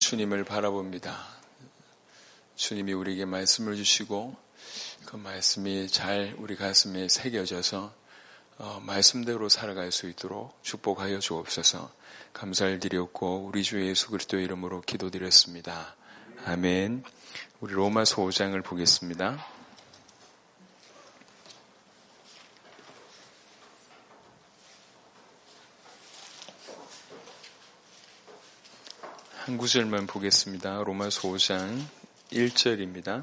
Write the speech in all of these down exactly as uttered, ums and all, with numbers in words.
주님을 바라봅니다. 주님이 우리에게 말씀을 주시고 그 말씀이 잘 우리 가슴에 새겨져서 어, 말씀대로 살아갈 수 있도록 축복하여 주옵소서. 감사를 드렸고 우리 주 예수 그리스도의 이름으로 기도드렸습니다. 아멘. 우리 로마서 오 장을 보겠습니다. 한 구절만 보겠습니다. 로마서 오 장 일 절입니다.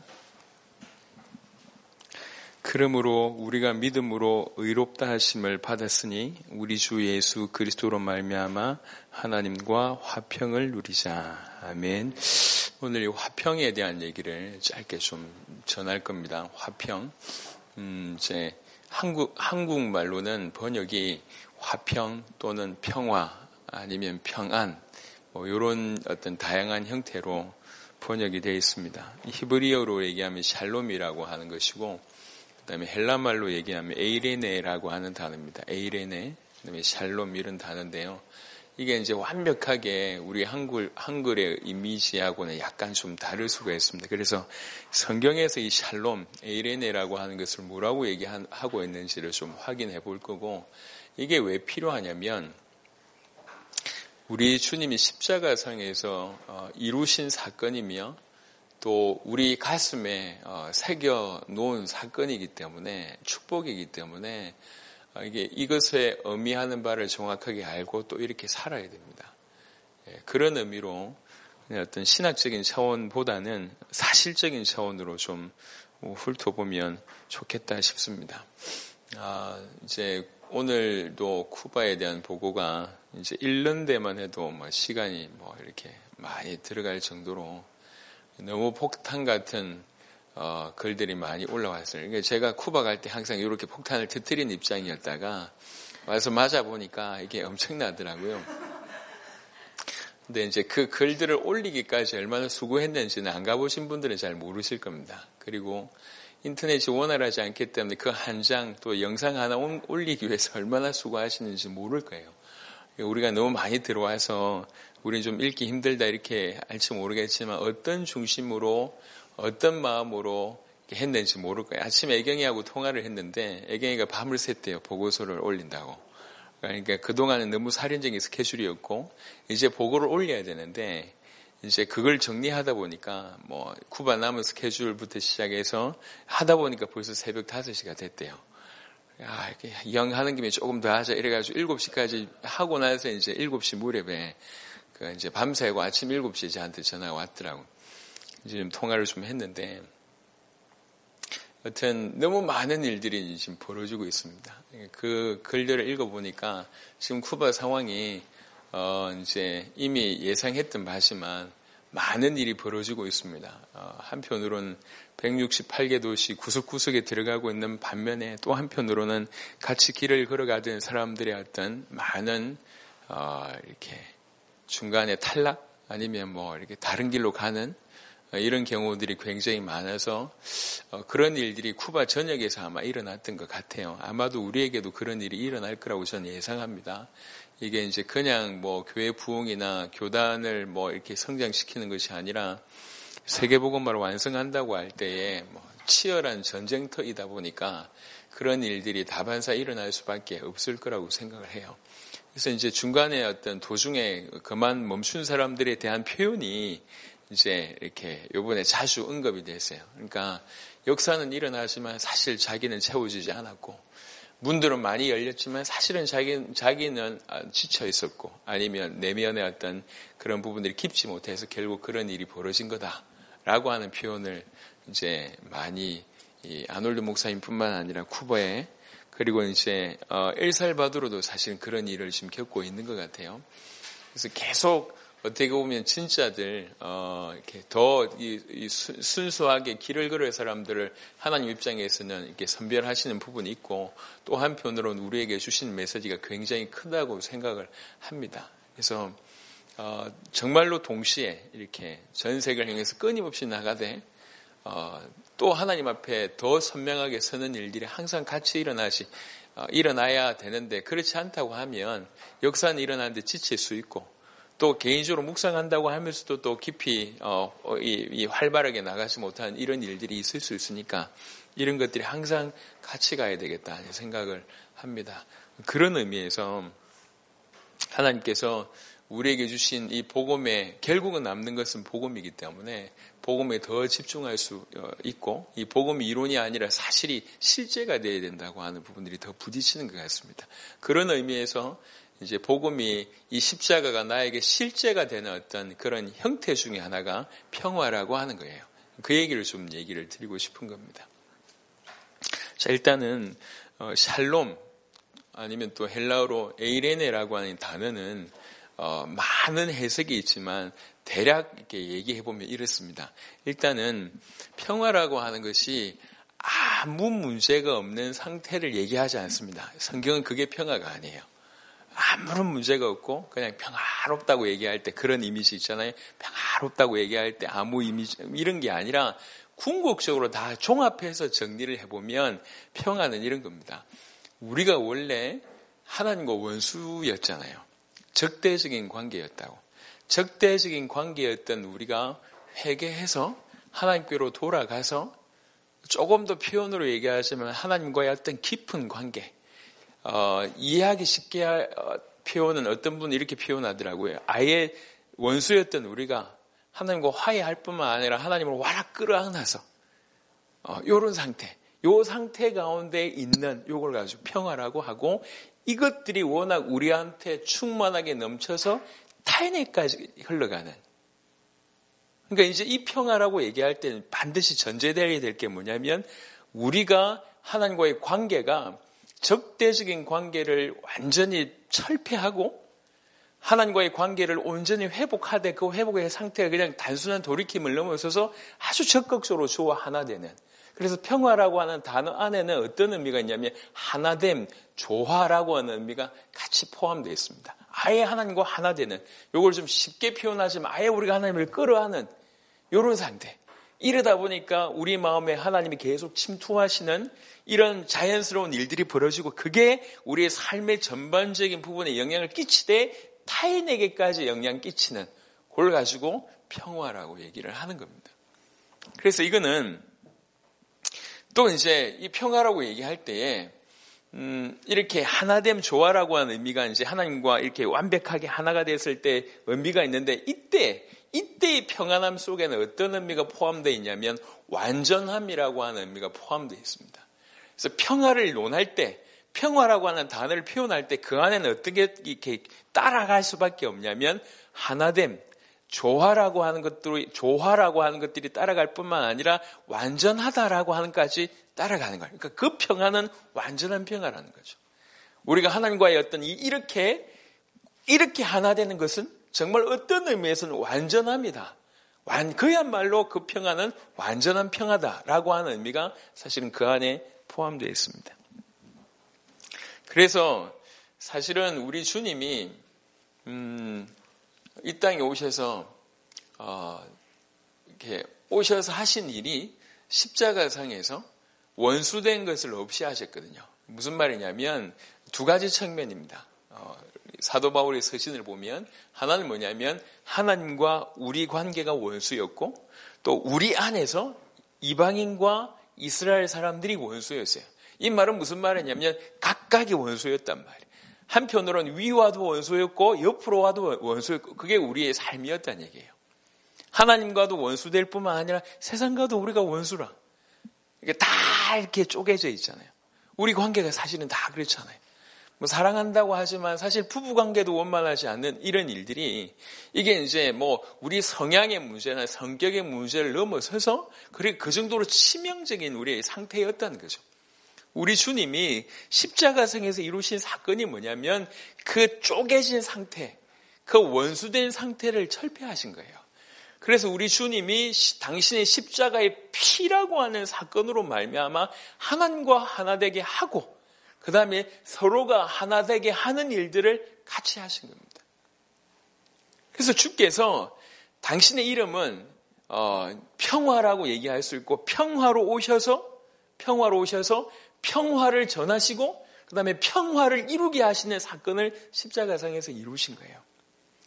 그러므로 우리가 믿음으로 의롭다 하심을 받았으니 우리 주 예수 그리스도로 말미암아 하나님과 화평을 누리자. 아멘. 오늘 이 화평에 대한 얘기를 짧게 좀 전할 겁니다. 화평. 음, 이제 한국 한국말로는 번역이 화평 또는 평화 아니면 평안 뭐 이런 어떤 다양한 형태로 번역이 되어 있습니다. 히브리어로 얘기하면 샬롬이라고 하는 것이고, 그다음에 헬라말로 얘기하면 에이레네라고 하는 단어입니다. 에이레네, 그다음에 샬롬 이런 단어인데요. 이게 이제 완벽하게 우리 한글 한글의 이미지하고는 약간 좀 다를 수가 있습니다. 그래서 성경에서 이 샬롬, 에이레네라고 하는 것을 뭐라고 얘기하고 있는지를 좀 확인해 볼 거고, 이게 왜 필요하냐면 우리 주님이 십자가상에서 이루신 사건이며 또 우리 가슴에 새겨 놓은 사건이기 때문에 축복이기 때문에 이게 이것에 의미하는 바를 정확하게 알고 또 이렇게 살아야 됩니다. 그런 의미로 그냥 어떤 신학적인 차원보다는 사실적인 차원으로 좀 훑어보면 좋겠다 싶습니다. 아, 이제 오늘도 쿠바에 대한 보고가 이제 읽는 데만 해도 뭐 시간이 뭐 이렇게 많이 들어갈 정도로 너무 폭탄 같은 어, 글들이 많이 올라왔어요. 그러니까 제가 쿠바 갈 때 항상 이렇게 폭탄을 터뜨리는 입장이었다가 와서 맞아 보니까 이게 엄청나더라고요. 근데 이제 그 글들을 올리기까지 얼마나 수고했는지는 안 가보신 분들은 잘 모르실 겁니다. 그리고 인터넷이 원활하지 않기 때문에 그 한 장 또 영상 하나 올리기 위해서 얼마나 수고하시는지 모를 거예요. 우리가 너무 많이 들어와서 우리는 좀 읽기 힘들다 이렇게 할지 모르겠지만 어떤 중심으로 어떤 마음으로 했는지 모를 거예요. 아침에 애경이하고 통화를 했는데 애경이가 밤을 샜대요. 보고서를 올린다고. 그러니까 그동안은 너무 살인적인 스케줄이었고 이제 보고를 올려야 되는데 이제 그걸 정리하다 보니까 뭐 쿠바 남은 스케줄부터 시작해서 하다 보니까 벌써 새벽 다섯 시가 됐대요. 아, 이렇게 영 하는 김에 조금 더 하자 이래가지고 일곱 시까지 하고 나서 이제 일곱 시 무렵에 그 이제 밤새고 아침 일곱 시에 저한테 전화가 왔더라고. 이제 좀 통화를 좀 했는데 여튼 너무 많은 일들이 지금 벌어지고 있습니다. 그 글들을 읽어보니까 지금 쿠바 상황이 어, 이제 이미 예상했던 바지만 많은 일이 벌어지고 있습니다. 어, 한편으로는 백육십팔 개 도시 구석구석에 들어가고 있는 반면에 또 한편으로는 같이 길을 걸어가던 사람들의 어떤 많은 어, 이렇게 중간에 탈락 아니면 뭐 이렇게 다른 길로 가는 어, 이런 경우들이 굉장히 많아서 어, 그런 일들이 쿠바 전역에서 아마 일어났던 것 같아요. 아마도 우리에게도 그런 일이 일어날 거라고 저는 예상합니다. 이게 이제 그냥 뭐 교회 부흥이나 교단을 뭐 이렇게 성장시키는 것이 아니라 세계복음화를 완성한다고 할 때에 뭐 치열한 전쟁터이다 보니까 그런 일들이 다반사 일어날 수밖에 없을 거라고 생각을 해요. 그래서 이제 중간에 어떤 도중에 그만 멈춘 사람들에 대한 표현이 이제 이렇게 요번에 자주 언급이 됐어요. 그러니까 역사는 일어나지만 사실 자기는 채워지지 않았고 문들은 많이 열렸지만 사실은 자기, 자기는 지쳐 있었고 아니면 내면의 어떤 그런 부분들이 깊지 못해서 결국 그런 일이 벌어진 거다라고 하는 표현을 이제 많이 이 아놀드 목사님뿐만 아니라 쿠바에 그리고 이제 어, 엘살바도르도 사실은 그런 일을 지금 겪고 있는 것 같아요. 그래서 계속 어떻게 보면 진짜들 어, 이렇게 더 이, 이 순수하게 길을 걸을 사람들을 하나님 입장에서는 이렇게 선별하시는 부분이 있고 또 한편으로는 우리에게 주신 메시지가 굉장히 크다고 생각을 합니다. 그래서 어, 정말로 동시에 이렇게 전 세계를 향해서 끊임없이 나가되 어, 또 하나님 앞에 더 선명하게 서는 일들이 항상 같이 일어나시 어, 일어나야 되는데 그렇지 않다고 하면 역사는 일어나는데 지칠 수 있고 또 개인적으로 묵상한다고 하면서도 또 깊이 어, 이, 이 활발하게 나가지 못한 이런 일들이 있을 수 있으니까 이런 것들이 항상 같이 가야 되겠다 생각을 합니다. 그런 의미에서 하나님께서 우리에게 주신 이 복음에 결국은 남는 것은 복음이기 때문에 복음에 더 집중할 수 있고 이 복음이 이론이 아니라 사실이 실제가 되어야 된다고 하는 부분들이 더 부딪히는 것 같습니다. 그런 의미에서 이제 복음이 이 십자가가 나에게 실제가 되는 어떤 그런 형태 중에 하나가 평화라고 하는 거예요. 그 얘기를 좀 얘기를 드리고 싶은 겁니다. 자, 일단은 어, 샬롬 아니면 또 헬라어로 에이레네라고 하는 단어는 어, 많은 해석이 있지만 대략 이렇게 얘기해 보면 이렇습니다. 일단은 평화라고 하는 것이 아무 문제가 없는 상태를 얘기하지 않습니다. 성경은 그게 평화가 아니에요. 아무런 문제가 없고 그냥 평화롭다고 얘기할 때 그런 이미지 있잖아요. 평화롭다고 얘기할 때 아무 이미지 이런 게 아니라 궁극적으로 다 종합해서 정리를 해보면 평화는 이런 겁니다. 우리가 원래 하나님과 원수였잖아요. 적대적인 관계였다고. 적대적인 관계였던 우리가 회개해서 하나님께로 돌아가서 조금 더 표현으로 얘기하자면 하나님과의 어떤 깊은 관계, 어, 이해하기 쉽게 할, 어, 표현은 어떤 분은 이렇게 표현하더라고요. 아예 원수였던 우리가 하나님과 화해할 뿐만 아니라 하나님을 와락 끌어안아서 어, 요런 상태, 요 상태 가운데 있는 요걸 가지고 평화라고 하고 이것들이 워낙 우리한테 충만하게 넘쳐서 타인에까지 흘러가는. 그러니까 이제 이 평화라고 얘기할 때는 반드시 전제되어야 될 게 뭐냐면 우리가 하나님과의 관계가 적대적인 관계를 완전히 철폐하고 하나님과의 관계를 온전히 회복하되 그 회복의 상태가 그냥 단순한 돌이킴을 넘어서서 아주 적극적으로 주와 하나 되는. 그래서 평화라고 하는 단어 안에는 어떤 의미가 있냐면 하나됨, 조화라고 하는 의미가 같이 포함되어 있습니다. 아예 하나님과 하나 되는, 이걸 좀 쉽게 표현하지만 아예 우리가 하나님을 끌어안는 이런 상태. 이러다 보니까 우리 마음에 하나님이 계속 침투하시는 이런 자연스러운 일들이 벌어지고 그게 우리의 삶의 전반적인 부분에 영향을 끼치되 타인에게까지 영향 끼치는 그걸 가지고 평화라고 얘기를 하는 겁니다. 그래서 이거는 또 이제 이 평화라고 얘기할 때에 음, 이렇게 하나됨 조화라고 하는 의미가 이제 하나님과 이렇게 완벽하게 하나가 됐을 때 의미가 있는데 이때 이때의 평안함 속에는 어떤 의미가 포함되어 있냐면 완전함이라고 하는 의미가 포함되어 있습니다. 그래서 평화를 논할 때 평화라고 하는 단어를 표현할 때 그 안에는 어떻게 이렇게 따라갈 수밖에 없냐면 하나됨, 조화라고 하는 것들이 조화라고 하는 것들이 따라갈 뿐만 아니라 완전하다라고 하는 것까지 따라가는 거예요. 그러니까 그 평화는 완전한 평화라는 거죠. 우리가 하나님과의 어떤 이렇게 이렇게 하나 되는 것은 정말 어떤 의미에서는 완전합니다. 완 그야말로 그 평화는 완전한 평화다라고 하는 의미가 사실은 그 안에 포함되어 있습니다. 그래서 사실은 우리 주님이 음, 이 땅에 오셔서 어, 이렇게 오셔서 하신 일이 십자가상에서 원수된 것을 없이 하셨거든요. 무슨 말이냐면 두 가지 측면입니다. 어, 사도 바울의 서신을 보면 하나는 뭐냐면 하나님과 우리 관계가 원수였고 또 우리 안에서 이방인과 이스라엘 사람들이 원수였어요. 이 말은 무슨 말이냐면 각각이 원수였단 말이에요. 한편으로는 위와도 원수였고 옆으로 와도 원수였고 그게 우리의 삶이었다는 얘기예요. 하나님과도 원수될 뿐만 아니라 세상과도 우리가 원수라. 이게 다 이렇게 쪼개져 있잖아요. 우리 관계가 사실은 다 그렇잖아요. 뭐 사랑한다고 하지만 사실 부부관계도 원만하지 않는 이런 일들이 이게 이제 뭐 우리 성향의 문제나 성격의 문제를 넘어서서 그래 그 정도로 치명적인 우리의 상태였다는 거죠. 우리 주님이 십자가상에서 이루신 사건이 뭐냐면 그 쪼개진 상태, 그 원수된 상태를 철폐하신 거예요. 그래서 우리 주님이 당신의 십자가의 피라고 하는 사건으로 말미암아 하나님과 하나 되게 하고 그 다음에 서로가 하나 되게 하는 일들을 같이 하신 겁니다. 그래서 주께서 당신의 이름은 어, 평화라고 얘기할 수 있고 평화로 오셔서 평화로 오셔서 평화를 전하시고 그 다음에 평화를 이루게 하시는 사건을 십자가상에서 이루신 거예요.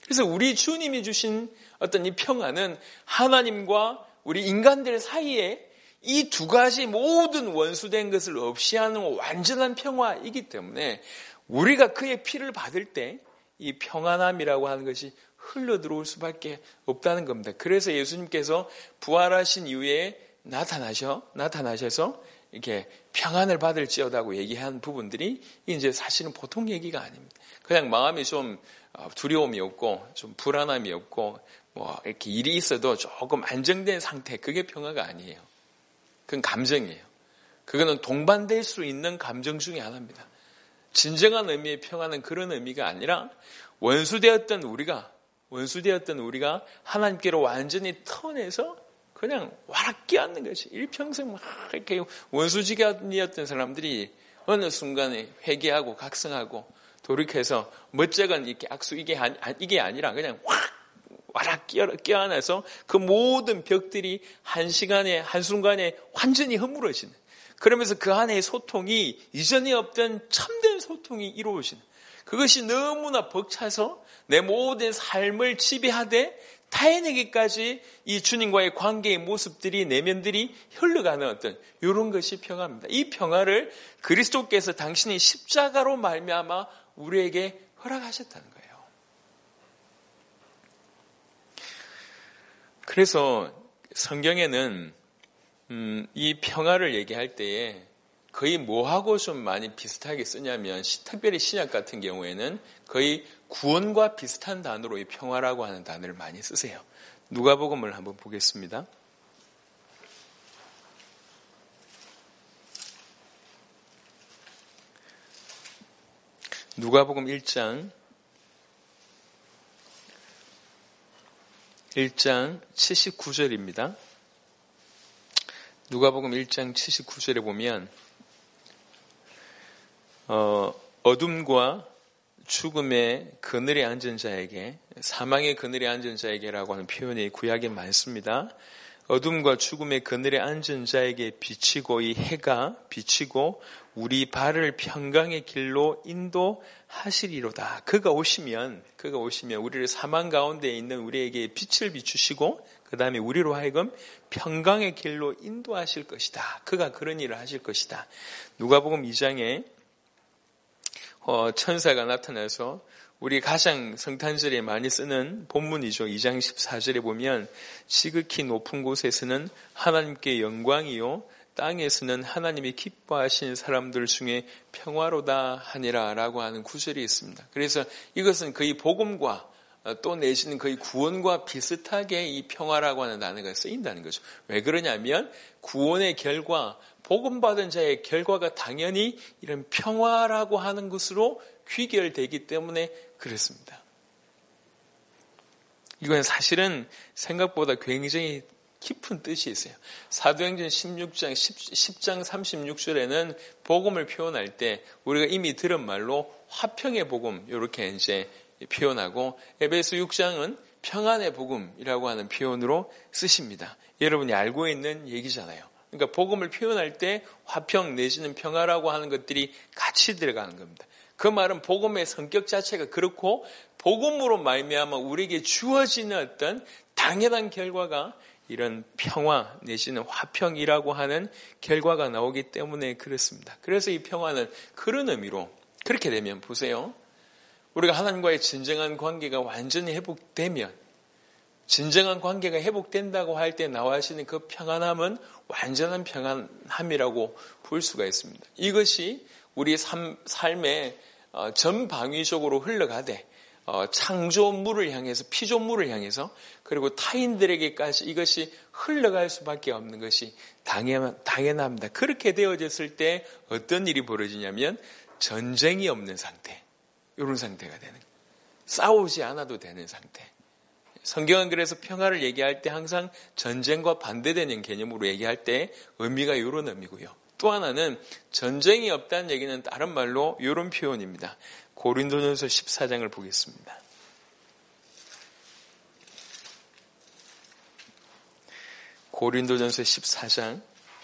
그래서 우리 주님이 주신 어떤 이 평안은 하나님과 우리 인간들 사이에 이 두 가지 모든 원수된 것을 없이 하는 완전한 평화이기 때문에 우리가 그의 피를 받을 때 이 평안함이라고 하는 것이 흘러 들어올 수밖에 없다는 겁니다. 그래서 예수님께서 부활하신 이후에 나타나셔, 나타나셔서 이렇게 평안을 받을지어다고 얘기한 부분들이 이제 사실은 보통 얘기가 아닙니다. 그냥 마음이 좀 두려움이 없고 좀 불안함이 없고 뭐 이렇게 일이 있어도 조금 안정된 상태, 그게 평화가 아니에요. 그건 감정이에요. 그거는 동반될 수 있는 감정 중에 하나입니다. 진정한 의미의 평화는 그런 의미가 아니라 원수되었던 우리가 원수되었던 우리가 하나님께로 완전히 턴해서 그냥 와락 끼얹는 것이, 일평생 막 이렇게 원수지간이었던 사람들이 어느 순간에 회개하고 각성하고 돌이켜서 멋쩍은 이렇게 악수 이게 아니, 이게 아니라 그냥 확 와락 끼얹어서 그 모든 벽들이 한 시간에 한순간에 완전히 허물어지는, 그러면서 그 안에 소통이 이전에 없던 참된 소통이 이루어지는, 그것이 너무나 벅차서 내 모든 삶을 지배하되 타인에게까지 이 주님과의 관계의 모습들이, 내면들이 흘러가는 어떤 이런 것이 평화입니다. 이 평화를 그리스도께서 당신이 십자가로 말미암아 우리에게 허락하셨다는 거예요. 그래서 성경에는 음, 이 평화를 얘기할 때에 거의 뭐하고 좀 많이 비슷하게 쓰냐면, 특별히 신약 같은 경우에는 거의 구원과 비슷한 단어로 이 평화라고 하는 단어를 많이 쓰세요. 누가복음을 한번 보겠습니다. 누가복음 일 장 일 장 칠십구 절입니다. 누가복음 일 장 칠십구 절에 보면 어, 어둠과 죽음의 그늘에 앉은 자에게, 사망의 그늘에 앉은 자에게라고 하는 표현이 구약에 많습니다. 어둠과 죽음의 그늘에 앉은 자에게 비치고, 이 해가 비치고 우리 발을 평강의 길로 인도하시리로다. 그가 오시면, 그가 오시면 우리를 사망 가운데 있는 우리에게 빛을 비추시고 그 다음에 우리로 하여금 평강의 길로 인도하실 것이다. 그가 그런 일을 하실 것이다. 누가복음 이 장에 어, 천사가 나타나서 우리 가장 성탄절에 많이 쓰는 본문이죠. 이 장 십사 절에 보면 지극히 높은 곳에서는 하나님께 영광이요 땅에서는 하나님이 기뻐하신 사람들 중에 평화로다 하니라 라고 하는 구절이 있습니다. 그래서 이것은 거의 복음과 또 내지는 거의 구원과 비슷하게 이 평화라고 하는 단어가 쓰인다는 거죠. 왜 그러냐면 구원의 결과, 복음받은 자의 결과가 당연히 이런 평화라고 하는 것으로 귀결되기 때문에 그렇습니다. 이건 사실은 생각보다 굉장히 깊은 뜻이 있어요. 사도행전 십육 장, 십 장 삼십육 절에는 복음을 표현할 때 우리가 이미 들은 말로 화평의 복음 이렇게 이제 표현하고, 에베소 육 장은 평안의 복음이라고 하는 표현으로 쓰십니다. 여러분이 알고 있는 얘기잖아요. 그러니까 복음을 표현할 때 화평 내지는 평화라고 하는 것들이 같이 들어가는 겁니다. 그 말은 복음의 성격 자체가 그렇고 복음으로 말미암아 우리에게 주어지는 어떤 당연한 결과가 이런 평화 내지는 화평이라고 하는 결과가 나오기 때문에 그렇습니다. 그래서 이 평화는 그런 의미로, 그렇게 되면 보세요. 우리가 하나님과의 진정한 관계가 완전히 회복되면, 진정한 관계가 회복된다고 할 때 나와지는 그 평안함은 완전한 평안함이라고 볼 수가 있습니다. 이것이 우리 삶, 삶의 전방위적으로 흘러가되 창조물을 향해서, 피조물을 향해서, 그리고 타인들에게까지 이것이 흘러갈 수밖에 없는 것이 당연, 당연합니다. 그렇게 되어졌을 때 어떤 일이 벌어지냐면 전쟁이 없는 상태, 이런 상태가 되는 거예요. 싸우지 않아도 되는 상태. 성경은 그래서 평화를 얘기할 때 항상 전쟁과 반대되는 개념으로 얘기할 때 의미가 이런 의미고요. 또 하나는 전쟁이 없다는 얘기는 다른 말로 이런 표현입니다. 고린도전서 십사 장을 보겠습니다. 고린도전서 십사 장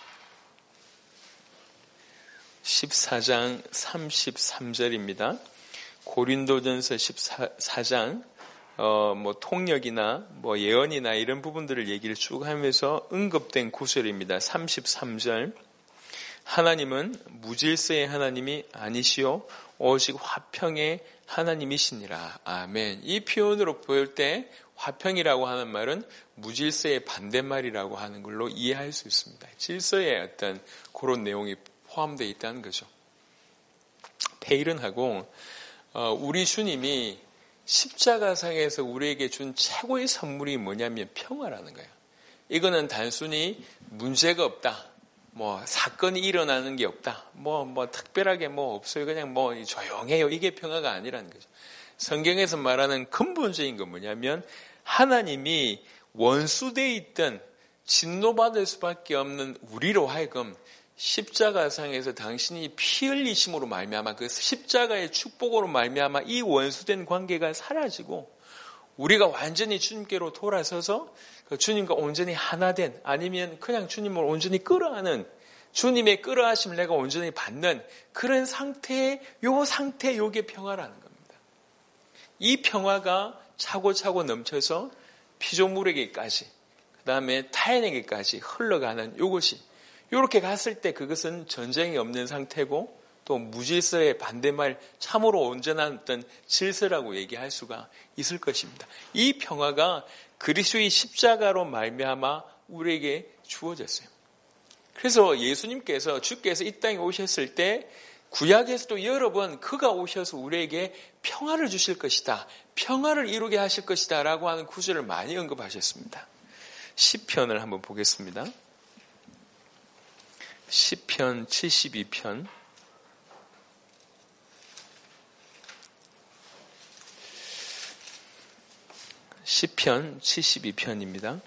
십사 장 삼십삼 절입니다. 고린도전서 십사 장 어, 뭐 통역이나 뭐 예언이나 이런 부분들을 얘기를 쭉 하면서 언급된 구절입니다. 삼십삼 절. 하나님은 무질서의 하나님이 아니시오 오직 화평의 하나님이시니라. 아멘. 이 표현으로 볼 때 화평이라고 하는 말은 무질서의 반대말이라고 하는 걸로 이해할 수 있습니다. 질서의 어떤 그런 내용이 포함되어 있다는 거죠. 페일은하고 어, 우리 주님이 십자가상에서 우리에게 준 최고의 선물이 뭐냐면 평화라는 거예요. 이거는 단순히 문제가 없다. 뭐 사건이 일어나는 게 없다. 뭐 뭐 특별하게 뭐 없어요. 그냥 뭐 조용해요. 이게 평화가 아니라는 거죠. 성경에서 말하는 근본적인 건 뭐냐면 하나님이 원수되어 있던 진노받을 수밖에 없는 우리로 하여금 십자가상에서 당신이 피 흘리심으로 말미암아 그 십자가의 축복으로 말미암아 이 원수된 관계가 사라지고 우리가 완전히 주님께로 돌아서서 주님과 온전히 하나 된 아니면 그냥 주님을 온전히 끌어안는 주님의 끌어하심을 내가 온전히 받는 그런 상태의 요 상태 요게 평화라는 겁니다. 이 평화가 차고차고 넘쳐서 피조물에게까지 그 다음에 타인에게까지 흘러가는 요것이 이렇게 갔을 때 그것은 전쟁이 없는 상태고 또 무질서의 반대말 참으로 온전한 어떤 질서라고 얘기할 수가 있을 것입니다. 이 평화가 그리스도의 십자가로 말미암아 우리에게 주어졌어요. 그래서 예수님께서 주께서 이 땅에 오셨을 때 구약에서도 여러 번 그가 오셔서 우리에게 평화를 주실 것이다. 평화를 이루게 하실 것이다 라고 하는 구절을 많이 언급하셨습니다. 시편을 한번 보겠습니다. 시편 칠십이 편 시편 칠십이 편입니다.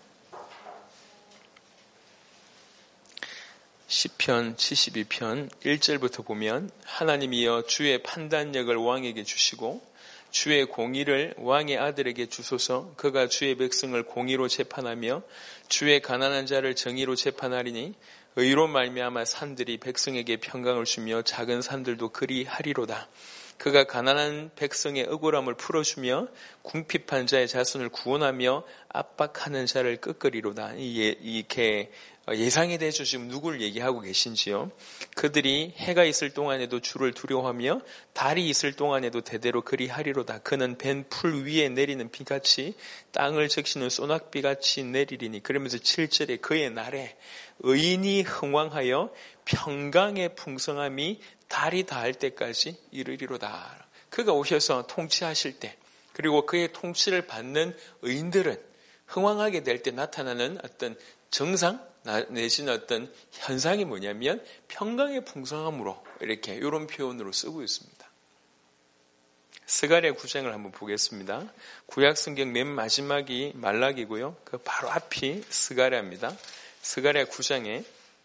시편 칠십이 편 일 절부터 보면 하나님이여 주의 판단력을 왕에게 주시고 주의 공의를 왕의 아들에게 주소서. 그가 주의 백성을 공의로 재판하며 주의 가난한 자를 정의로 재판하리니 의로 말미암아 산들이 백성에게 평강을 주며 작은 산들도 그리 하리로다. 그가 가난한 백성의 억울함을 풀어주며 궁핍한 자의 자손을 구원하며 압박하는 자를 끄끄리로다. 이렇게 예상에 대해서 지금 누구를 얘기하고 계신지요? 그들이 해가 있을 동안에도 주를 두려워하며 달이 있을 동안에도 대대로 그리하리로다. 그는 벤 풀 위에 내리는 비같이 땅을 적시는 소낙비같이 내리리니. 그러면서 칠 절에 그의 날에 의인이 흥왕하여 평강의 풍성함이 달이 닿을 때까지 이르리로다. 그가 오셔서 통치하실 때 그리고 그의 통치를 받는 의인들은 흥왕하게 될 때 나타나는 어떤 정상 내지는 어떤 현상이 뭐냐면 평강의 풍성함으로 이렇게 이런 표현으로 쓰고 있습니다. 스가랴 구 장을 한번 보겠습니다. 구약성경 맨 마지막이 말라기고요. 그 바로 앞이 스가랴입니다. 스가랴 구 장에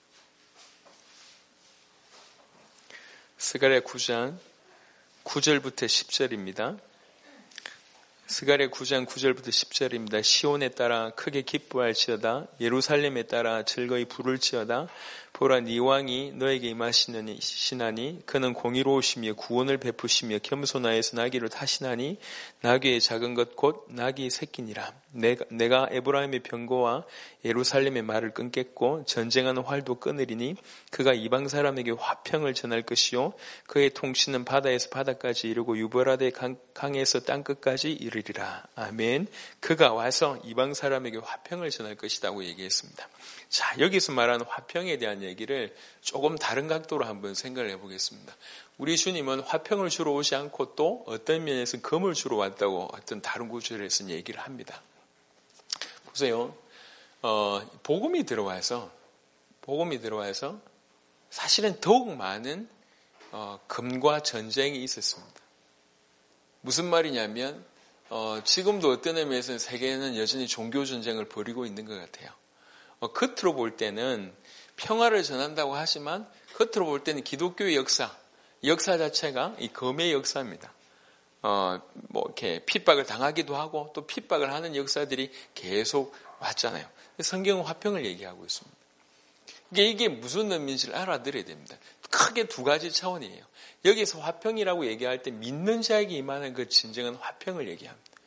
스가랴 구 장 구 절부터 십 절입니다. 스가랴 구 장 구 절부터 십 절입니다. 시온에 따라 크게 기뻐할지어다. 예루살렘에 따라 즐거이 부를지어다. 보라 네 왕이 너에게 임하시나니 그는 공의로우시며 구원을 베푸시며 겸손하여서 나귀를 타시나니 나귀의 작은 것 곧 나귀 새끼니라. 내가, 내가 에브라임의 병거와 예루살렘의 말을 끊겠고 전쟁하는 활도 끊으리니 그가 이방 사람에게 화평을 전할 것이요 그의 통치는 바다에서 바다까지 이르고 유브라데 강, 강에서 땅끝까지 이르리라. 아멘. 그가 와서 이방 사람에게 화평을 전할 것이라고 얘기했습니다. 자, 여기서 말하는 화평에 대한 얘기를 조금 다른 각도로 한번 생각을 해보겠습니다. 우리 주님은 화평을 주러 오지 않고 또 어떤 면에서는 금을 주러 왔다고 어떤 다른 구절에서는 얘기를 합니다. 보세요. 어, 복음이 들어와서 복음이 들어와서 사실은 더욱 많은 어, 금과 전쟁이 있었습니다. 무슨 말이냐면 어, 지금도 어떤 의미에서는 세계는 여전히 종교 전쟁을 벌이고 있는 것 같아요. 어, 겉으로 볼 때는 평화를 전한다고 하지만 겉으로 볼 때는 기독교의 역사, 역사 자체가 이 검의 역사입니다. 어, 뭐 이렇게 핍박을 당하기도 하고 또 핍박을 하는 역사들이 계속 왔잖아요. 성경은 화평을 얘기하고 있습니다. 이게, 이게 무슨 의미인지를 알아들어야 됩니다. 크게 두 가지 차원이에요. 여기서 화평이라고 얘기할 때 믿는 자에게 임하는 그 진정한 화평을 얘기합니다.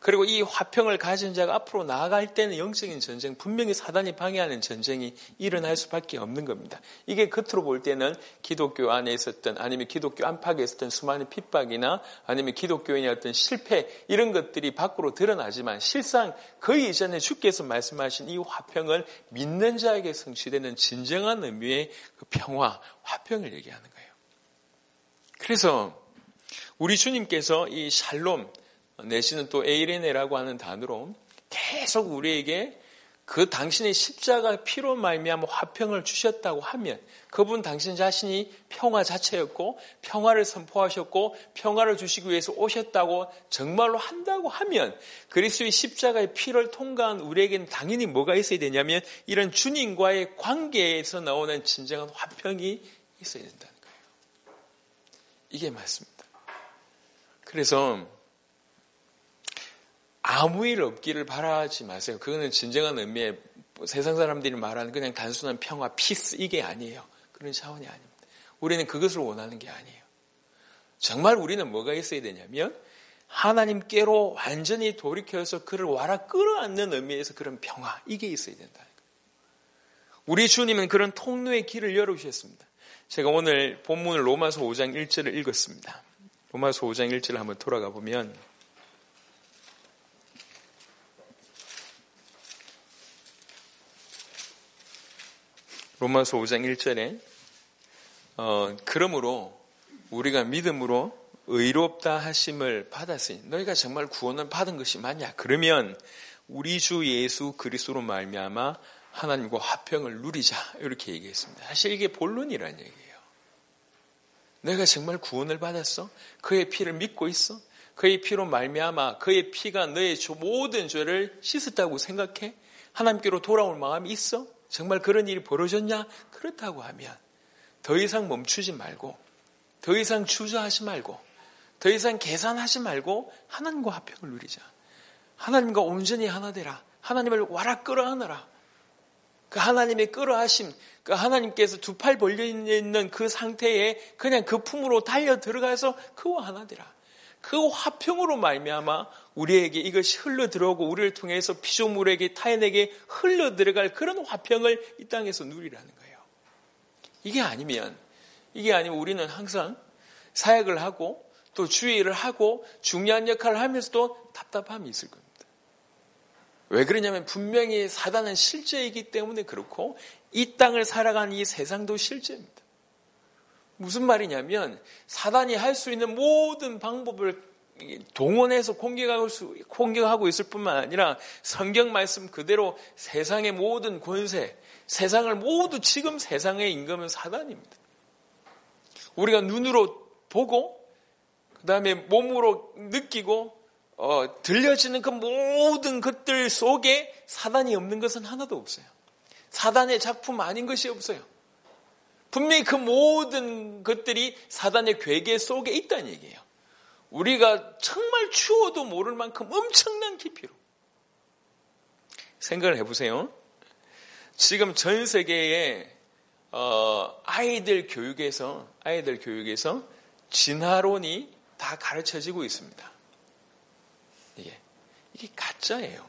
그리고 이 화평을 가진 자가 앞으로 나아갈 때는 영적인 전쟁, 분명히 사단이 방해하는 전쟁이 일어날 수밖에 없는 겁니다. 이게 겉으로 볼 때는 기독교 안에 있었던, 아니면 기독교 안팎에 있었던 수많은 핍박이나 아니면 기독교인의 어떤 실패, 이런 것들이 밖으로 드러나지만 실상 그 이전에 주께서 말씀하신 이 화평은 믿는 자에게 성취되는 진정한 의미의 그 평화, 화평을 얘기하는 거예요. 그래서 우리 주님께서 이 샬롬 내지는 또 에이레네라고 하는 단어로 계속 우리에게 그 당신의 십자가 피로 말미암아 화평을 주셨다고 하면, 그분 당신 자신이 평화 자체였고 평화를 선포하셨고 평화를 주시기 위해서 오셨다고 정말로 한다고 하면, 그리스도의 십자가의 피를 통과한 우리에게는 당연히 뭐가 있어야 되냐면 이런 주님과의 관계에서 나오는 진정한 화평이 있어야 된다는 거예요. 이게 맞습니다. 그래서 아무 일 없기를 바라지 마세요. 그거는 진정한 의미의 세상 사람들이 말하는 그냥 단순한 평화, 피스, 이게 아니에요. 그런 차원이 아닙니다. 우리는 그것을 원하는 게 아니에요. 정말 우리는 뭐가 있어야 되냐면 하나님께로 완전히 돌이켜서 그를 와라 끌어안는 의미에서 그런 평화, 이게 있어야 된다는 거예요. 우리 주님은 그런 통로의 길을 열어주셨습니다. 제가 오늘 본문을 로마서 오 장 일 절을 읽었습니다. 로마서 오 장 일 절을 한번 돌아가 보면, 로마서 오 장 일 절에 어, 그러므로 우리가 믿음으로 의롭다 하심을 받았으니, 너희가 정말 구원을 받은 것이 맞냐? 그러면 우리 주 예수 그리스도로 말미암아 하나님과 화평을 누리자, 이렇게 얘기했습니다. 사실 이게 본론이라는 얘기예요. 내가 정말 구원을 받았어? 그의 피를 믿고 있어? 그의 피로 말미암아 그의 피가 너의 모든 죄를 씻었다고 생각해? 하나님께로 돌아올 마음이 있어? 정말 그런 일이 벌어졌냐? 그렇다고 하면 더 이상 멈추지 말고, 더 이상 주저하지 말고, 더 이상 계산하지 말고 하나님과 화평을 누리자. 하나님과 온전히 하나 되라. 하나님을 와라 끌어안으라. 그 하나님의 끌어하심, 그 하나님께서 두 팔 벌려있는 그 상태에 그냥 그 품으로 달려 들어가서 그와 하나 되라. 그 화평으로 말미암아 우리에게 이것이 흘러 들어오고 우리를 통해서 피조물에게, 타인에게 흘러 들어갈 그런 화평을 이 땅에서 누리라는 거예요. 이게 아니면, 이게 아니면 우리는 항상 사역을 하고 또 주의를 하고 중요한 역할을 하면서도 답답함이 있을 겁니다. 왜 그러냐면 분명히 사단은 실제이기 때문에 그렇고 이 땅을 살아가는 이 세상도 실제입니다. 무슨 말이냐면 사단이 할 수 있는 모든 방법을 동원해서 공격하고, 수, 공격하고 있을 뿐만 아니라 성경 말씀 그대로 세상의 모든 권세, 세상을 모두, 지금 세상의 임금은 사단입니다. 우리가 눈으로 보고 그 다음에 몸으로 느끼고 어, 들려지는 그 모든 것들 속에 사단이 없는 것은 하나도 없어요. 사단의 작품 아닌 것이 없어요. 분명히 그 모든 것들이 사단의 괴계 속에 있다는 얘기예요. 우리가 정말 추워도 모를 만큼 엄청난 깊이로. 생각을 해보세요. 지금 전 세계의 어, 아이들 교육에서 아이들 교육에서 진화론이 다 가르쳐지고 있습니다. 이게 이게 가짜예요.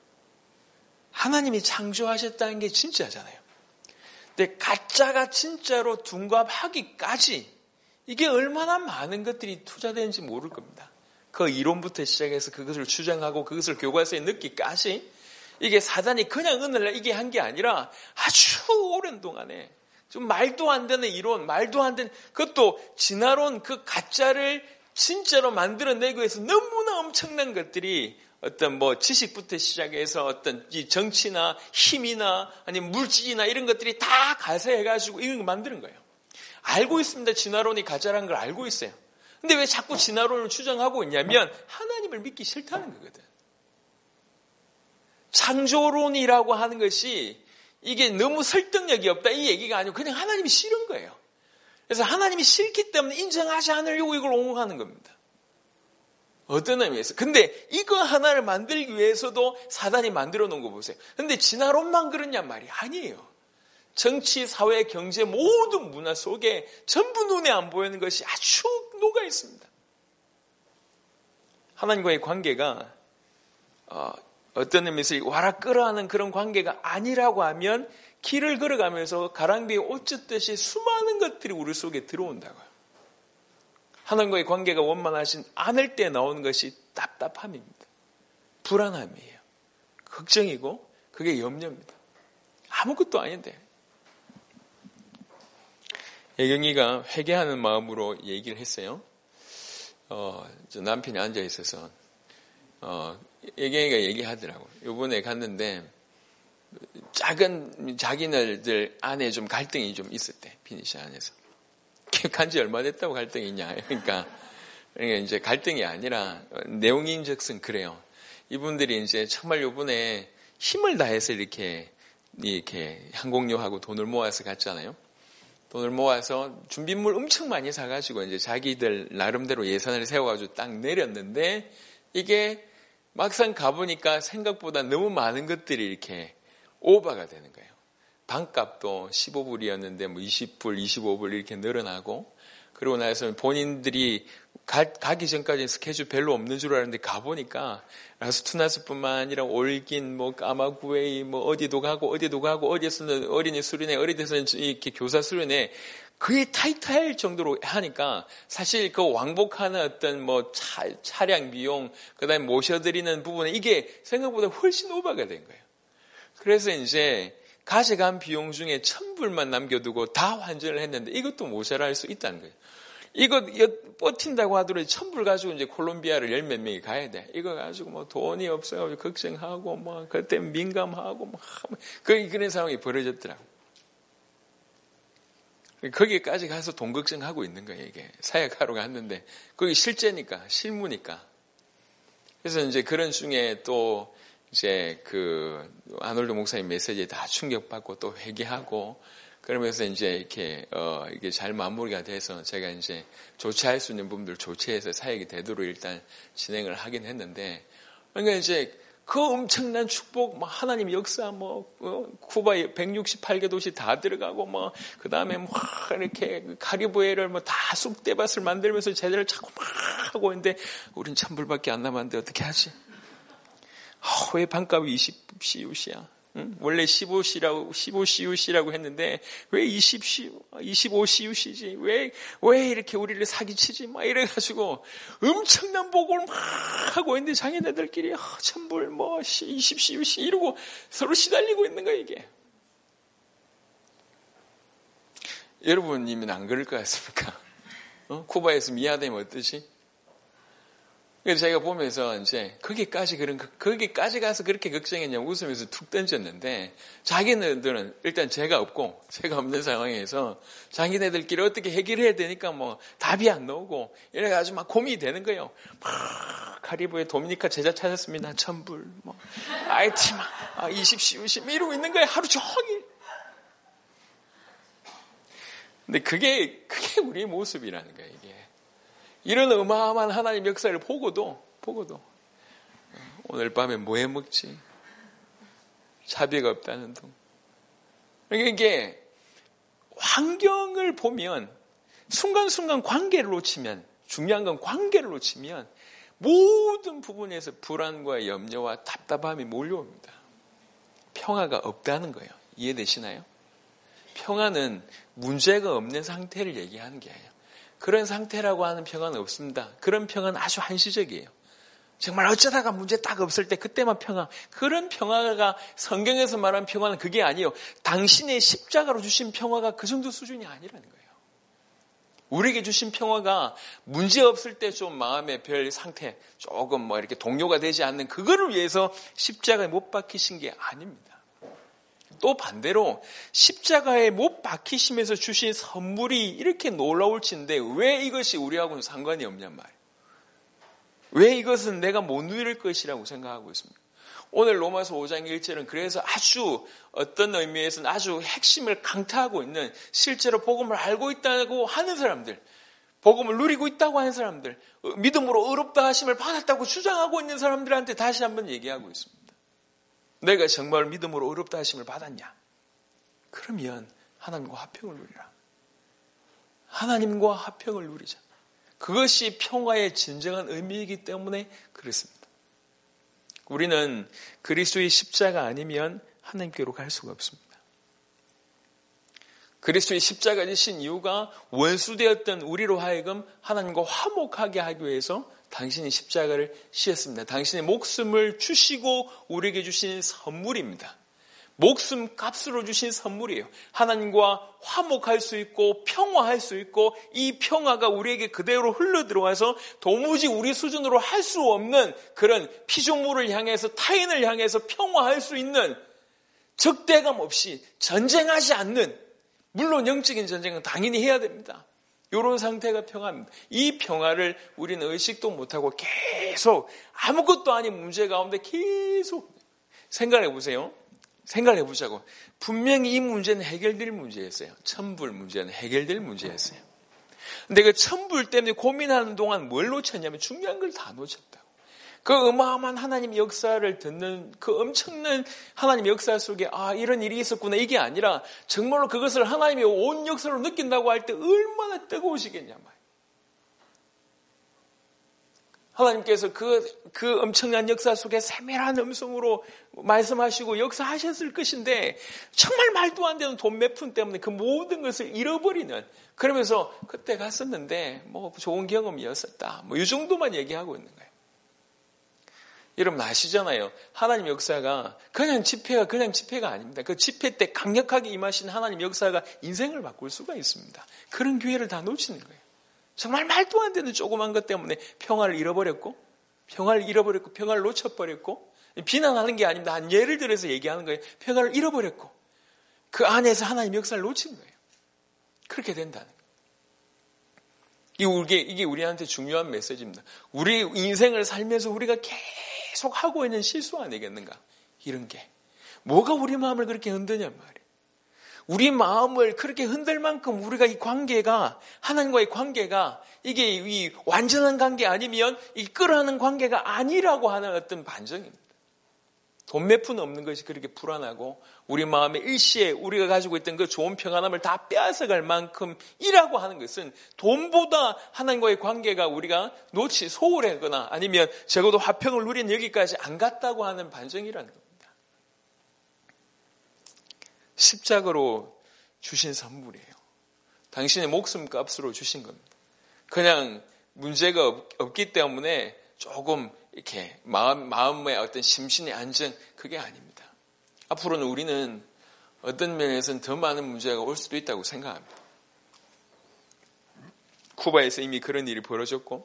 하나님이 창조하셨다는 게 진짜잖아요. 근데 가짜가 진짜로 둔갑하기까지 이게 얼마나 많은 것들이 투자되는지 모를 겁니다. 그 이론부터 시작해서 그것을 주장하고 그것을 교과서에 넣기까지 이게 사단이 그냥 어느 날 이게 한 게 아니라 아주 오랜 동안에 좀 말도 안 되는 이론, 말도 안 되는, 그것도 진화론, 그 가짜를 진짜로 만들어내기 위해서 너무나 엄청난 것들이 어떤 뭐 지식부터 시작해서 어떤 이 정치나 힘이나 아니면 물질이나 이런 것들이 다 가세해가지고 이런 거 만드는 거예요. 알고 있습니다. 진화론이 가짜라는 걸 알고 있어요. 근데 왜 자꾸 진화론을 추정하고 있냐면 하나님을 믿기 싫다는 거거든. 창조론이라고 하는 것이 이게 너무 설득력이 없다 이 얘기가 아니고 그냥 하나님이 싫은 거예요. 그래서 하나님이 싫기 때문에 인정하지 않으려고 이걸 옹호하는 겁니다. 어떤 의미에서. 근데 이거 하나를 만들기 위해서도 사단이 만들어 놓은 거 보세요. 근데 진화론만 그러냐 말이 아니에요. 정치, 사회, 경제 모든 문화 속에 전부 눈에 안 보이는 것이 아주 녹아 있습니다. 하나님과의 관계가 어, 어떤 의미에서 와라 끌어하는 그런 관계가 아니라고 하면 길을 걸어가면서 가랑비에 옷 젖듯이 수많은 것들이 우리 속에 들어온다고요. 하나님과의 관계가 원만하신 않을 때 나오는 것이 답답함입니다. 불안함이에요. 걱정이고 그게 염려입니다. 아무것도 아닌데. 예경이가 회개하는 마음으로 얘기를 했어요. 어, 저 남편이 앉아 있어서 어, 예경이가 얘기하더라고. 요번에 갔는데 작은 자기네들 안에 좀 갈등이 좀 있었대. 피니시 안에서. 간지 얼마 됐다고 갈등이 있냐. 그러니까, 그러니까 이제 갈등이 아니라 내용인즉슨 그래요. 이분들이 이제 정말 요번에 힘을 다해서 이렇게 이렇게 항공료하고 돈을 모아서 갔잖아요. 돈을 모아서 준비물 엄청 많이 사가지고 이제 자기들 나름대로 예산을 세워가지고 딱 내렸는데 이게 막상 가보니까 생각보다 너무 많은 것들이 이렇게 오버가 되는 거예요. 방값도 십오 불이었는데 뭐 이십 불, 이십오 불 이렇게 늘어나고 그러고 나서 본인들이 가, 가기 전까지 스케줄 별로 없는 줄 알았는데 가보니까 라스투나스뿐만 아니라 올긴 뭐 까마구웨이 뭐 어디도 가고 어디도 가고 어디에서는 어린이 수련회 어디에서는 이렇게 교사 수련회 그게 타이트할 정도로 하니까 사실 그 왕복하는 어떤 뭐 차, 차량 비용 그다음에 모셔드리는 부분에 이게 생각보다 훨씬 오버가 된 거예요. 그래서 이제 가져간 비용 중에 천 불만 남겨두고 다 환전을 했는데 이것도 모자랄 수 있다는 거예요. 이거 버틴다고 하더라도 천 불 가지고 이제 콜롬비아를 열 몇 명이 가야 돼. 이거 가지고 뭐 돈이 없어요. 걱정하고 뭐 그때 민감하고 뭐 그런 상황이 벌어졌더라고. 거기까지 가서 돈 걱정하고 있는 거예요. 이게 사역하러 갔는데 거기 실제니까 실무니까. 그래서 이제 그런 중에 또 이제 그 아놀드 목사님 메시지에 다 충격받고 또 회개하고 그러면서 이제 이렇게 어 이게 잘 마무리가 돼서 제가 이제 조치할 수 있는 부분들 조치해서 사역이 되도록 일단 진행을 하긴 했는데 그러니까 이제 그 엄청난 축복, 뭐 하나님 역사, 뭐 어, 쿠바 백육십팔 개 도시 다 들어가고 뭐 그 다음에 뭐 이렇게 카리브해를 뭐 다 쑥대밭을 만들면서 제대로 자꾸 막 하고 있는데 우린 천불밖에 안 남았는데 어떻게 하지? 어, 왜 반값이 이십 씨유씨야? 응? 원래 십오 씨라고, 십오 씨유씨라고 했는데, 왜 이십 씨, 이십오 씨유씨지? 왜, 왜 이렇게 우리를 사기치지? 막 이래가지고, 엄청난 보고를 막 하고 있는데, 자기네들끼리, 어, 천불, 뭐, 이십 씨유씨 이러고 서로 시달리고 있는 거야, 이게. 여러분님은 안 그럴 것 같습니까? 어? 쿠바에서 미아되면 어떠지? 그래서 제가 보면서 이제 거기까지 그런 거기까지 가서 그렇게 걱정했냐고 웃으면서 툭 던졌는데 자기네들은 일단 제가 없고 제가 없는 상황에서 자기네들끼리 어떻게 해결해야 되니까 뭐 답이 안 나오고 이래가지고 막 고민이 되는 거예요. 막 카리브해 도미니카 제자 찾았습니다. 천불 뭐 아이티 막 아, 이십 시 이십 이러고 있는 거예요. 하루 종일. 근데 그게 그게 우리의 모습이라는 거예요. 이게. 이런 어마어마한 하나님 역사를 보고도 보고도 오늘 밤에 뭐 해 먹지? 자비가 없다는 둥. 그러니까 이게 환경을 보면 순간순간 관계를 놓치면 중요한 건 관계를 놓치면 모든 부분에서 불안과 염려와 답답함이 몰려옵니다. 평화가 없다는 거예요. 이해되시나요? 평화는 문제가 없는 상태를 얘기하는 게 아니에요. 그런 상태라고 하는 평화는 없습니다. 그런 평화는 아주 한시적이에요. 정말 어쩌다가 문제 딱 없을 때 그때만 평화. 그런 평화가 성경에서 말하는 평화는 그게 아니에요. 당신의 십자가로 주신 평화가 그 정도 수준이 아니라는 거예요. 우리에게 주신 평화가 문제 없을 때 좀 마음의 별 상태 조금 뭐 이렇게 동요가 되지 않는 그거를 위해서 십자가에 못 박히신 게 아닙니다. 또 반대로 십자가에 못 박히시면서 주신 선물이 이렇게 놀라울진데 왜 이것이 우리하고는 상관이 없냔 말이에요. 왜 이것은 내가 못 누릴 것이라고 생각하고 있습니다. 오늘 로마서 오 장 일 절은 그래서 아주 어떤 의미에서는 아주 핵심을 강타하고 있는 실제로 복음을 알고 있다고 하는 사람들, 복음을 누리고 있다고 하는 사람들, 믿음으로 의롭다 하심을 받았다고 주장하고 있는 사람들한테 다시 한번 얘기하고 있습니다. 내가 정말 믿음으로 의롭다 하심을 받았냐? 그러면 하나님과 화평을 누리라. 하나님과 화평을 누리자. 그것이 평화의 진정한 의미이기 때문에 그렇습니다. 우리는 그리스도의 십자가 아니면 하나님께로 갈 수가 없습니다. 그리스도의 십자가 지신 이유가 원수되었던 우리로 하여금 하나님과 화목하게 하기 위해서 당신이 십자가를 지었습니다. 당신의 목숨을 주시고 우리에게 주신 선물입니다. 목숨 값으로 주신 선물이에요. 하나님과 화목할 수 있고 평화할 수 있고 이 평화가 우리에게 그대로 흘러들어와서 도무지 우리 수준으로 할 수 없는 그런 피조물을 향해서 타인을 향해서 평화할 수 있는 적대감 없이 전쟁하지 않는, 물론 영적인 전쟁은 당연히 해야 됩니다. 이런 상태가 평화입니다. 이 평화를 우리는 의식도 못하고 계속 아무것도 아닌 문제 가운데 계속 생각해 보세요. 생각해 보자고. 분명히 이 문제는 해결될 문제였어요. 천불 문제는 해결될 문제였어요. 근데 그 천불 때문에 고민하는 동안 뭘 놓쳤냐면 중요한 걸 다 놓쳤다고. 그 어마어마한 하나님의 역사를 듣는 그 엄청난 하나님의 역사 속에 아 이런 일이 있었구나 이게 아니라 정말로 그것을 하나님의 온 역사로 느낀다고 할 때 얼마나 뜨거우시겠냐 말이에요. 하나님께서 그, 그 엄청난 역사 속에 세밀한 음성으로 말씀하시고 역사하셨을 것인데 정말 말도 안 되는 돈 몇 푼 때문에 그 모든 것을 잃어버리는, 그러면서 그때 갔었는데 뭐 좋은 경험이었었다 뭐 이 정도만 얘기하고 있는 거예요. 여러분 아시잖아요. 하나님 역사가 그냥 집회가 그냥 집회가 아닙니다. 그 집회 때 강력하게 임하신 하나님 역사가 인생을 바꿀 수가 있습니다. 그런 기회를 다 놓치는 거예요. 정말 말도 안 되는 조그만 것 때문에 평화를 잃어버렸고 평화를 잃어버렸고 평화를 놓쳐버렸고, 비난하는 게 아닙니다. 한 예를 들어서 얘기하는 거예요. 평화를 잃어버렸고 그 안에서 하나님 역사를 놓친 거예요. 그렇게 된다는 거예요. 이게, 이게 우리한테 중요한 메시지입니다. 우리 인생을 살면서 우리가 계속 하고 있는 실수 아니겠는가? 이런 게 뭐가 우리 마음을 그렇게 흔드냔 말이에요. 우리 마음을 그렇게 흔들 만큼 우리가 이 관계가, 하나님과의 관계가 이게 이 완전한 관계 아니면 이 끌어하는 관계가 아니라고 하는 어떤 반정입니다. 돈 몇 푼 없는 것이 그렇게 불안하고 우리 마음의 일시에 우리가 가지고 있던 그 좋은 평안함을 다 빼앗아갈 만큼이라고 하는 것은 돈보다 하나님과의 관계가 우리가 놓치 소홀하거나 아니면 적어도 화평을 누린 여기까지 안 갔다고 하는 반정이라는 겁니다. 십자가로 주신 선물이에요. 당신의 목숨 값으로 주신 겁니다. 그냥 문제가 없, 없기 때문에 조금 이렇게 마음, 마음의 어떤 심신의 안정, 그게 아닙니다. 앞으로는 우리는 어떤 면에서는 더 많은 문제가 올 수도 있다고 생각합니다. 쿠바에서 이미 그런 일이 벌어졌고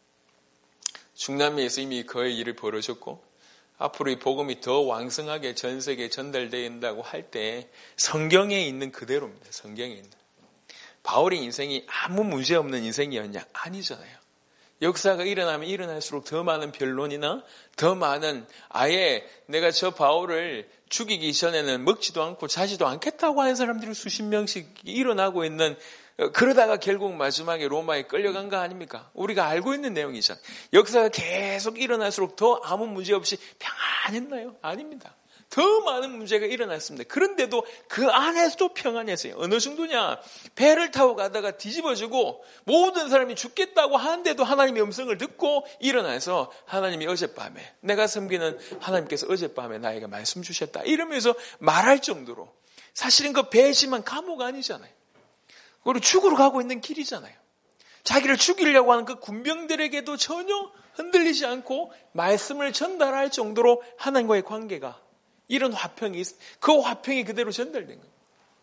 중남미에서 이미 그 일이 벌어졌고 앞으로 이 복음이 더 왕성하게 전 세계에 전달된다고 할 때 성경에 있는 그대로입니다. 성경에 있는. 바울의 인생이 아무 문제 없는 인생이었냐? 아니잖아요. 역사가 일어나면 일어날수록 더 많은 변론이나 더 많은 아예 내가 저 바울을 죽이기 전에는 먹지도 않고 자지도 않겠다고 하는 사람들이 수십 명씩 일어나고 있는, 그러다가 결국 마지막에 로마에 끌려간 거 아닙니까? 우리가 알고 있는 내용이잖아요. 역사가 계속 일어날수록 더 아무 문제 없이 평안했나요? 아닙니다. 더 많은 문제가 일어났습니다. 그런데도 그 안에서도 평안했어요. 어느 정도냐? 배를 타고 가다가 뒤집어지고 모든 사람이 죽겠다고 하는데도 하나님의 음성을 듣고 일어나서 하나님이 어젯밤에 내가 섬기는 하나님께서 어젯밤에 나에게 말씀 주셨다 이러면서 말할 정도로, 사실은 그 배지만 감옥 아니잖아요. 그리고 죽으러 가고 있는 길이잖아요. 자기를 죽이려고 하는 그 군병들에게도 전혀 흔들리지 않고 말씀을 전달할 정도로 하나님과의 관계가, 이런 화평이 있, 그 화평이 그대로 전달된 거예요.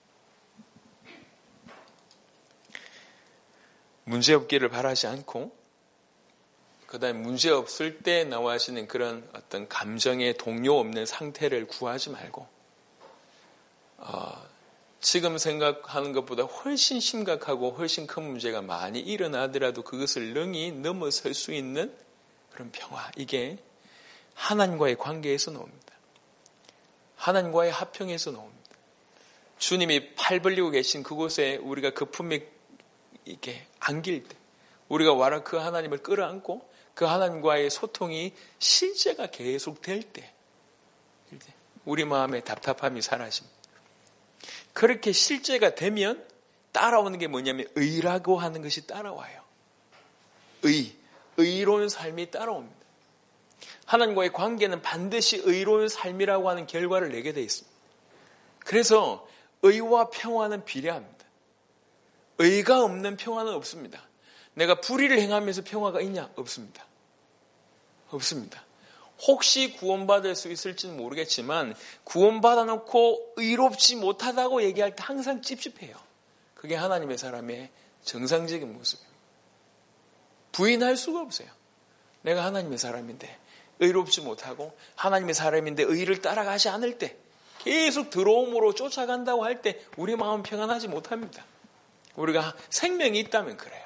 문제 없기를 바라지 않고, 그 다음에 문제 없을 때 나와 하시는 그런 어떤 감정의 동요 없는 상태를 구하지 말고, 어, 지금 생각하는 것보다 훨씬 심각하고 훨씬 큰 문제가 많이 일어나더라도 그것을 능히 넘어설 수 있는 그런 평화, 이게 하나님과의 관계에서 나옵니다. 하나님과의 화평에서 나옵니다. 주님이 팔 벌리고 계신 그곳에 우리가 거품이 이렇게 안길 때, 우리가 와라 그 하나님을 끌어안고 그 하나님과의 소통이 실제가 계속 될 때, 우리 마음의 답답함이 사라집니다. 그렇게 실제가 되면 따라오는 게 뭐냐면 의라고 하는 것이 따라와요. 의, 의로운 삶이 따라옵니다. 하나님과의 관계는 반드시 의로운 삶이라고 하는 결과를 내게 되어 있습니다. 그래서 의와 평화는 비례합니다. 의가 없는 평화는 없습니다. 내가 불의를 행하면서 평화가 있냐? 없습니다. 없습니다. 혹시 구원받을 수 있을지는 모르겠지만 구원받아 놓고 의롭지 못하다고 얘기할 때 항상 찝찝해요. 그게 하나님의 사람의 정상적인 모습입니다. 부인할 수가 없어요. 내가 하나님의 사람인데 의롭지 못하고 하나님의 사람인데 의를 따라가지 않을 때 계속 들어옴으로 쫓아간다고 할 때 우리 마음 평안하지 못합니다. 우리가 생명이 있다면 그래요.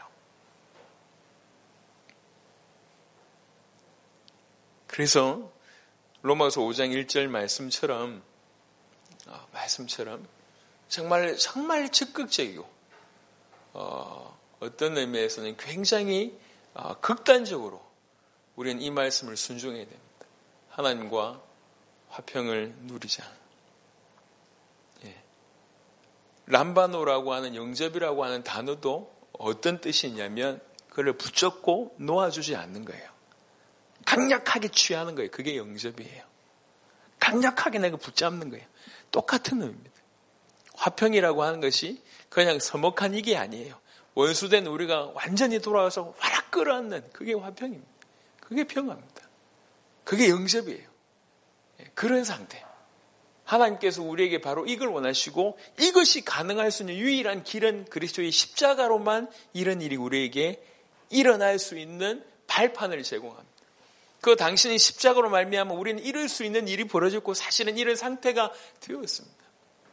그래서 로마서 오 장 일 절 말씀처럼 어, 말씀처럼 정말 정말 적극적이고 어, 어떤 의미에서는 굉장히 어, 극단적으로 우리는 이 말씀을 순종해야 됩니다. 하나님과 화평을 누리자. 예. 람바노라고 하는 영접이라고 하는 단어도 어떤 뜻이 있냐면 그를 붙잡고 놓아주지 않는 거예요. 강력하게 취하는 거예요. 그게 영접이에요. 강력하게 내가 붙잡는 거예요. 똑같은 의미입니다. 화평이라고 하는 것이 그냥 서먹한 이게 아니에요. 원수된 우리가 완전히 돌아와서 화락 끌어안는 그게 화평입니다. 그게 평화입니다. 그게 영접이에요. 그런 상태. 하나님께서 우리에게 바로 이걸 원하시고 이것이 가능할 수 있는 유일한 길은 그리스도의 십자가로만 이런 일이 우리에게 일어날 수 있는 발판을 제공합니다. 그 당신이 십자가로 말미암아 우리는 이룰 수 있는 일이 벌어졌고 사실은 이런 상태가 되었습니다.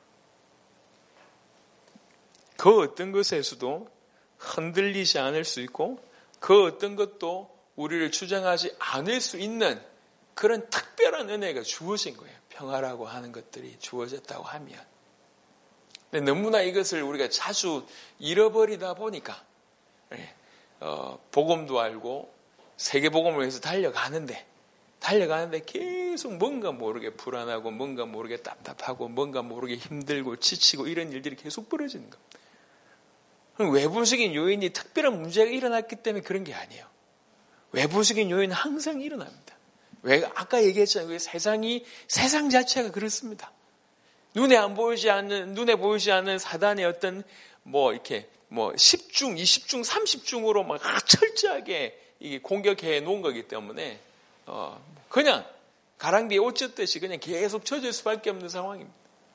그 어떤 것에서도 흔들리지 않을 수 있고 그 어떤 것도 우리를 주장하지 않을 수 있는 그런 특별한 은혜가 주어진 거예요. 평화라고 하는 것들이 주어졌다고 하면. 근데 너무나 이것을 우리가 자주 잃어버리다 보니까 어, 복음도 알고 세계복음을 위해서 달려가는데 달려가는데 계속 뭔가 모르게 불안하고 뭔가 모르게 답답하고 뭔가 모르게 힘들고 지치고 이런 일들이 계속 벌어지는 겁니다. 외부적인 요인이 특별한 문제가 일어났기 때문에 그런 게 아니에요. 외부적인 요인은 항상 일어납니다. 왜 아까 얘기했잖아요. 세상이 세상 자체가 그렇습니다. 눈에 안 보이지 않는 눈에 보이지 않는 사단의 어떤 뭐 이렇게 뭐 십 중, 이십 중, 삼십 중으로 막 철저하게 이게 공격해 놓은 거기 때문에 어 그냥 가랑비에 옷 젖듯이 그냥 계속 젖을 수밖에 없는 상황입니다.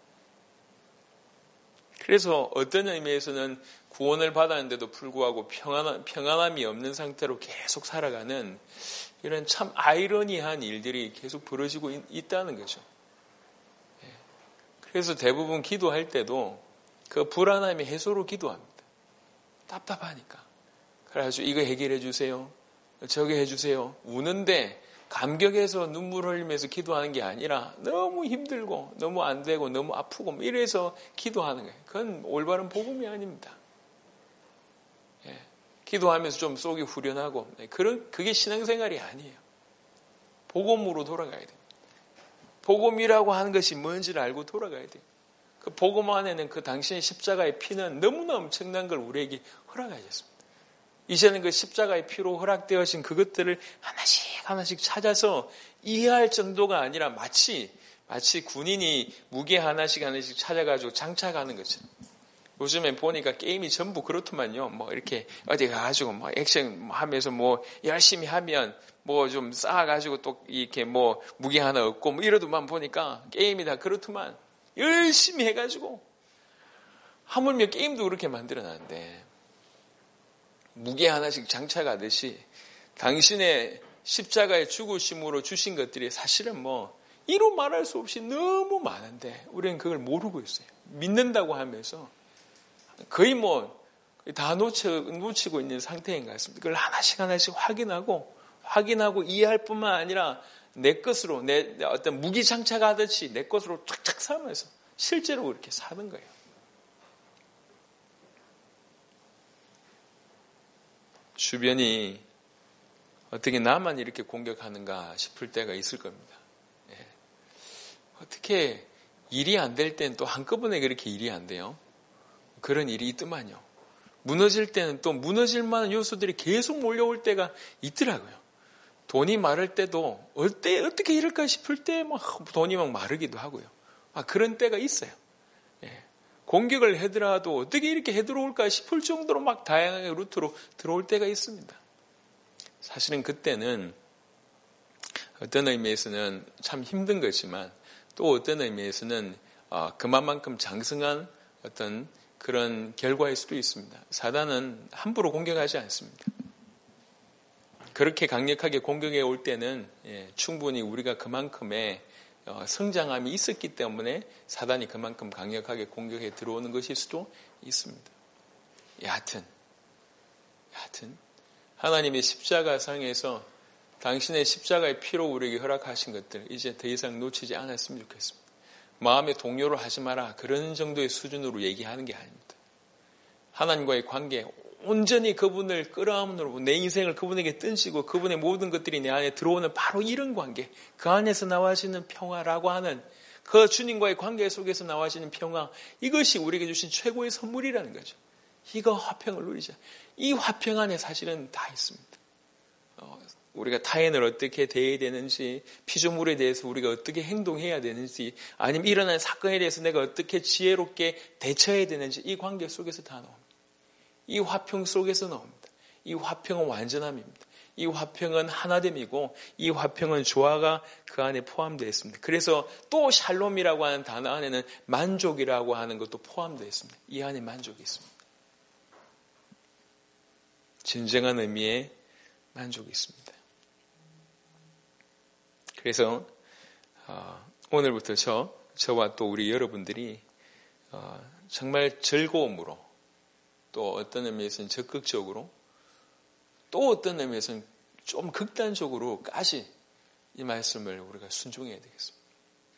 그래서 어떤 의미에서는 구원을 받았는데도 불구하고 평안, 평안함이 없는 상태로 계속 살아가는 이런 참 아이러니한 일들이 계속 벌어지고 있, 있다는 거죠. 그래서 대부분 기도할 때도 그 불안함이 해소로 기도합니다. 답답하니까. 그래가지고 이거 해결해 주세요. 저거 해주세요. 우는데 감격해서 눈물 흘리면서 기도하는 게 아니라 너무 힘들고 너무 안 되고 너무 아프고 이래서 기도하는 거예요. 그건 올바른 복음이 아닙니다. 예. 기도하면서 좀 속이 후련하고 그런 그게 신앙생활이 아니에요. 복음으로 돌아가야 돼요. 복음이라고 하는 것이 뭔지를 알고 돌아가야 돼요. 그 복음 안에는 그 당신의 십자가의 피는 너무나 엄청난 걸 우리에게 허락하셨습니다. 이제는 그 십자가의 피로 허락되어진 그것들을 하나씩 하나씩 찾아서 이해할 정도가 아니라 마치 마치 군인이 무기 하나씩 하나씩 찾아가지고 장착하는 것처럼. 요즘에 보니까 게임이 전부 그렇더만요. 뭐 이렇게 어디 가가지고 뭐 액션 하면서 뭐 열심히 하면 뭐 좀 쌓아가지고 또 이렇게 뭐 무기 하나 얻고 뭐 이러더만 보니까 게임이 다 그렇더만 열심히 해가지고 하물며 게임도 그렇게 만들어놨는데. 무게 하나씩 장착하듯이 당신의 십자가의 죽으심으로 주신 것들이 사실은 뭐 이루 말할 수 없이 너무 많은데 우리는 그걸 모르고 있어요. 믿는다고 하면서 거의 뭐 다 놓치고 있는 상태인 것 같습니다. 그걸 하나씩 하나씩 확인하고 확인하고 이해할 뿐만 아니라 내 것으로 내 어떤 무기 장착하듯이 내 것으로 착착 삼아서 실제로 그렇게 사는 거예요. 주변이 어떻게 나만 이렇게 공격하는가 싶을 때가 있을 겁니다. 예. 어떻게 일이 안 될 땐 또 한꺼번에 그렇게 일이 안 돼요? 그런 일이 있더만요. 무너질 때는 또 무너질 만한 요소들이 계속 몰려올 때가 있더라고요. 돈이 마를 때도 어때, 어떻게 이럴까 싶을 때 막 돈이 막 마르기도 하고요. 아, 그런 때가 있어요. 예. 공격을 하더라도 어떻게 이렇게 해 들어올까 싶을 정도로 막 다양하게 루트로 들어올 때가 있습니다. 사실은 그때는 어떤 의미에서는 참 힘든 거지만 또 어떤 의미에서는 그만큼 장성한 어떤 그런 결과일 수도 있습니다. 사단은 함부로 공격하지 않습니다. 그렇게 강력하게 공격해 올 때는 충분히 우리가 그만큼의 성장함이 있었기 때문에 사단이 그만큼 강력하게 공격해 들어오는 것일 수도 있습니다. 여하튼, 여하튼 하나님의 십자가상에서 당신의 십자가의 피로 우리에게 허락하신 것들 이제 더 이상 놓치지 않았으면 좋겠습니다. 마음의 동요를 하지 마라 그런 정도의 수준으로 얘기하는 게 아닙니다. 하나님과의 관계 온전히 그분을 끌어안으로 내 인생을 그분에게 던지고 그분의 모든 것들이 내 안에 들어오는 바로 이런 관계, 그 안에서 나와지는 평화라고 하는 그 주님과의 관계 속에서 나와지는 평화, 이것이 우리에게 주신 최고의 선물이라는 거죠. 이거 화평을 누리자. 이 화평 안에 사실은 다 있습니다. 어, 우리가 타인을 어떻게 대해야 되는지, 피조물에 대해서 우리가 어떻게 행동해야 되는지, 아니면 일어난 사건에 대해서 내가 어떻게 지혜롭게 대처해야 되는지 이 관계 속에서 다 나옵니다. 이 화평 속에서 나옵니다. 이 화평은 완전함입니다. 이 화평은 하나됨이고 이 화평은 조화가 그 안에 포함되어 있습니다. 그래서 또 샬롬이라고 하는 단어 안에는 만족이라고 하는 것도 포함되어 있습니다. 이 안에 만족이 있습니다. 진정한 의미의 만족이 있습니다. 그래서 어, 오늘부터 저, 저와 또 우리 여러분들이 어, 정말 즐거움으로 또 어떤 의미에서는 적극적으로 또 어떤 의미에서는 좀 극단적으로까지 이 말씀을 우리가 순종해야 되겠습니다.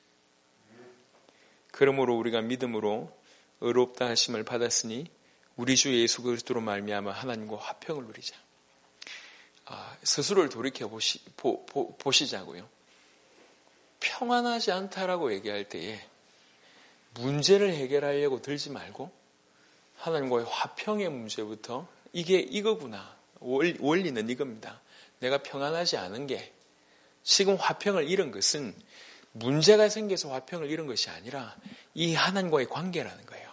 그러므로 우리가 믿음으로 의롭다 하심을 받았으니 우리 주 예수 그리스도로 말미암아 하나님과 화평을 누리자. 아, 스스로를 돌이켜 보시, 보, 보, 보시자고요. 평안하지 않다라고 얘기할 때에 문제를 해결하려고 들지 말고 하나님과의 화평의 문제부터 이게 이거구나. 원리는 이겁니다. 내가 평안하지 않은 게 지금 화평을 잃은 것은 문제가 생겨서 화평을 잃은 것이 아니라 이 하나님과의 관계라는 거예요.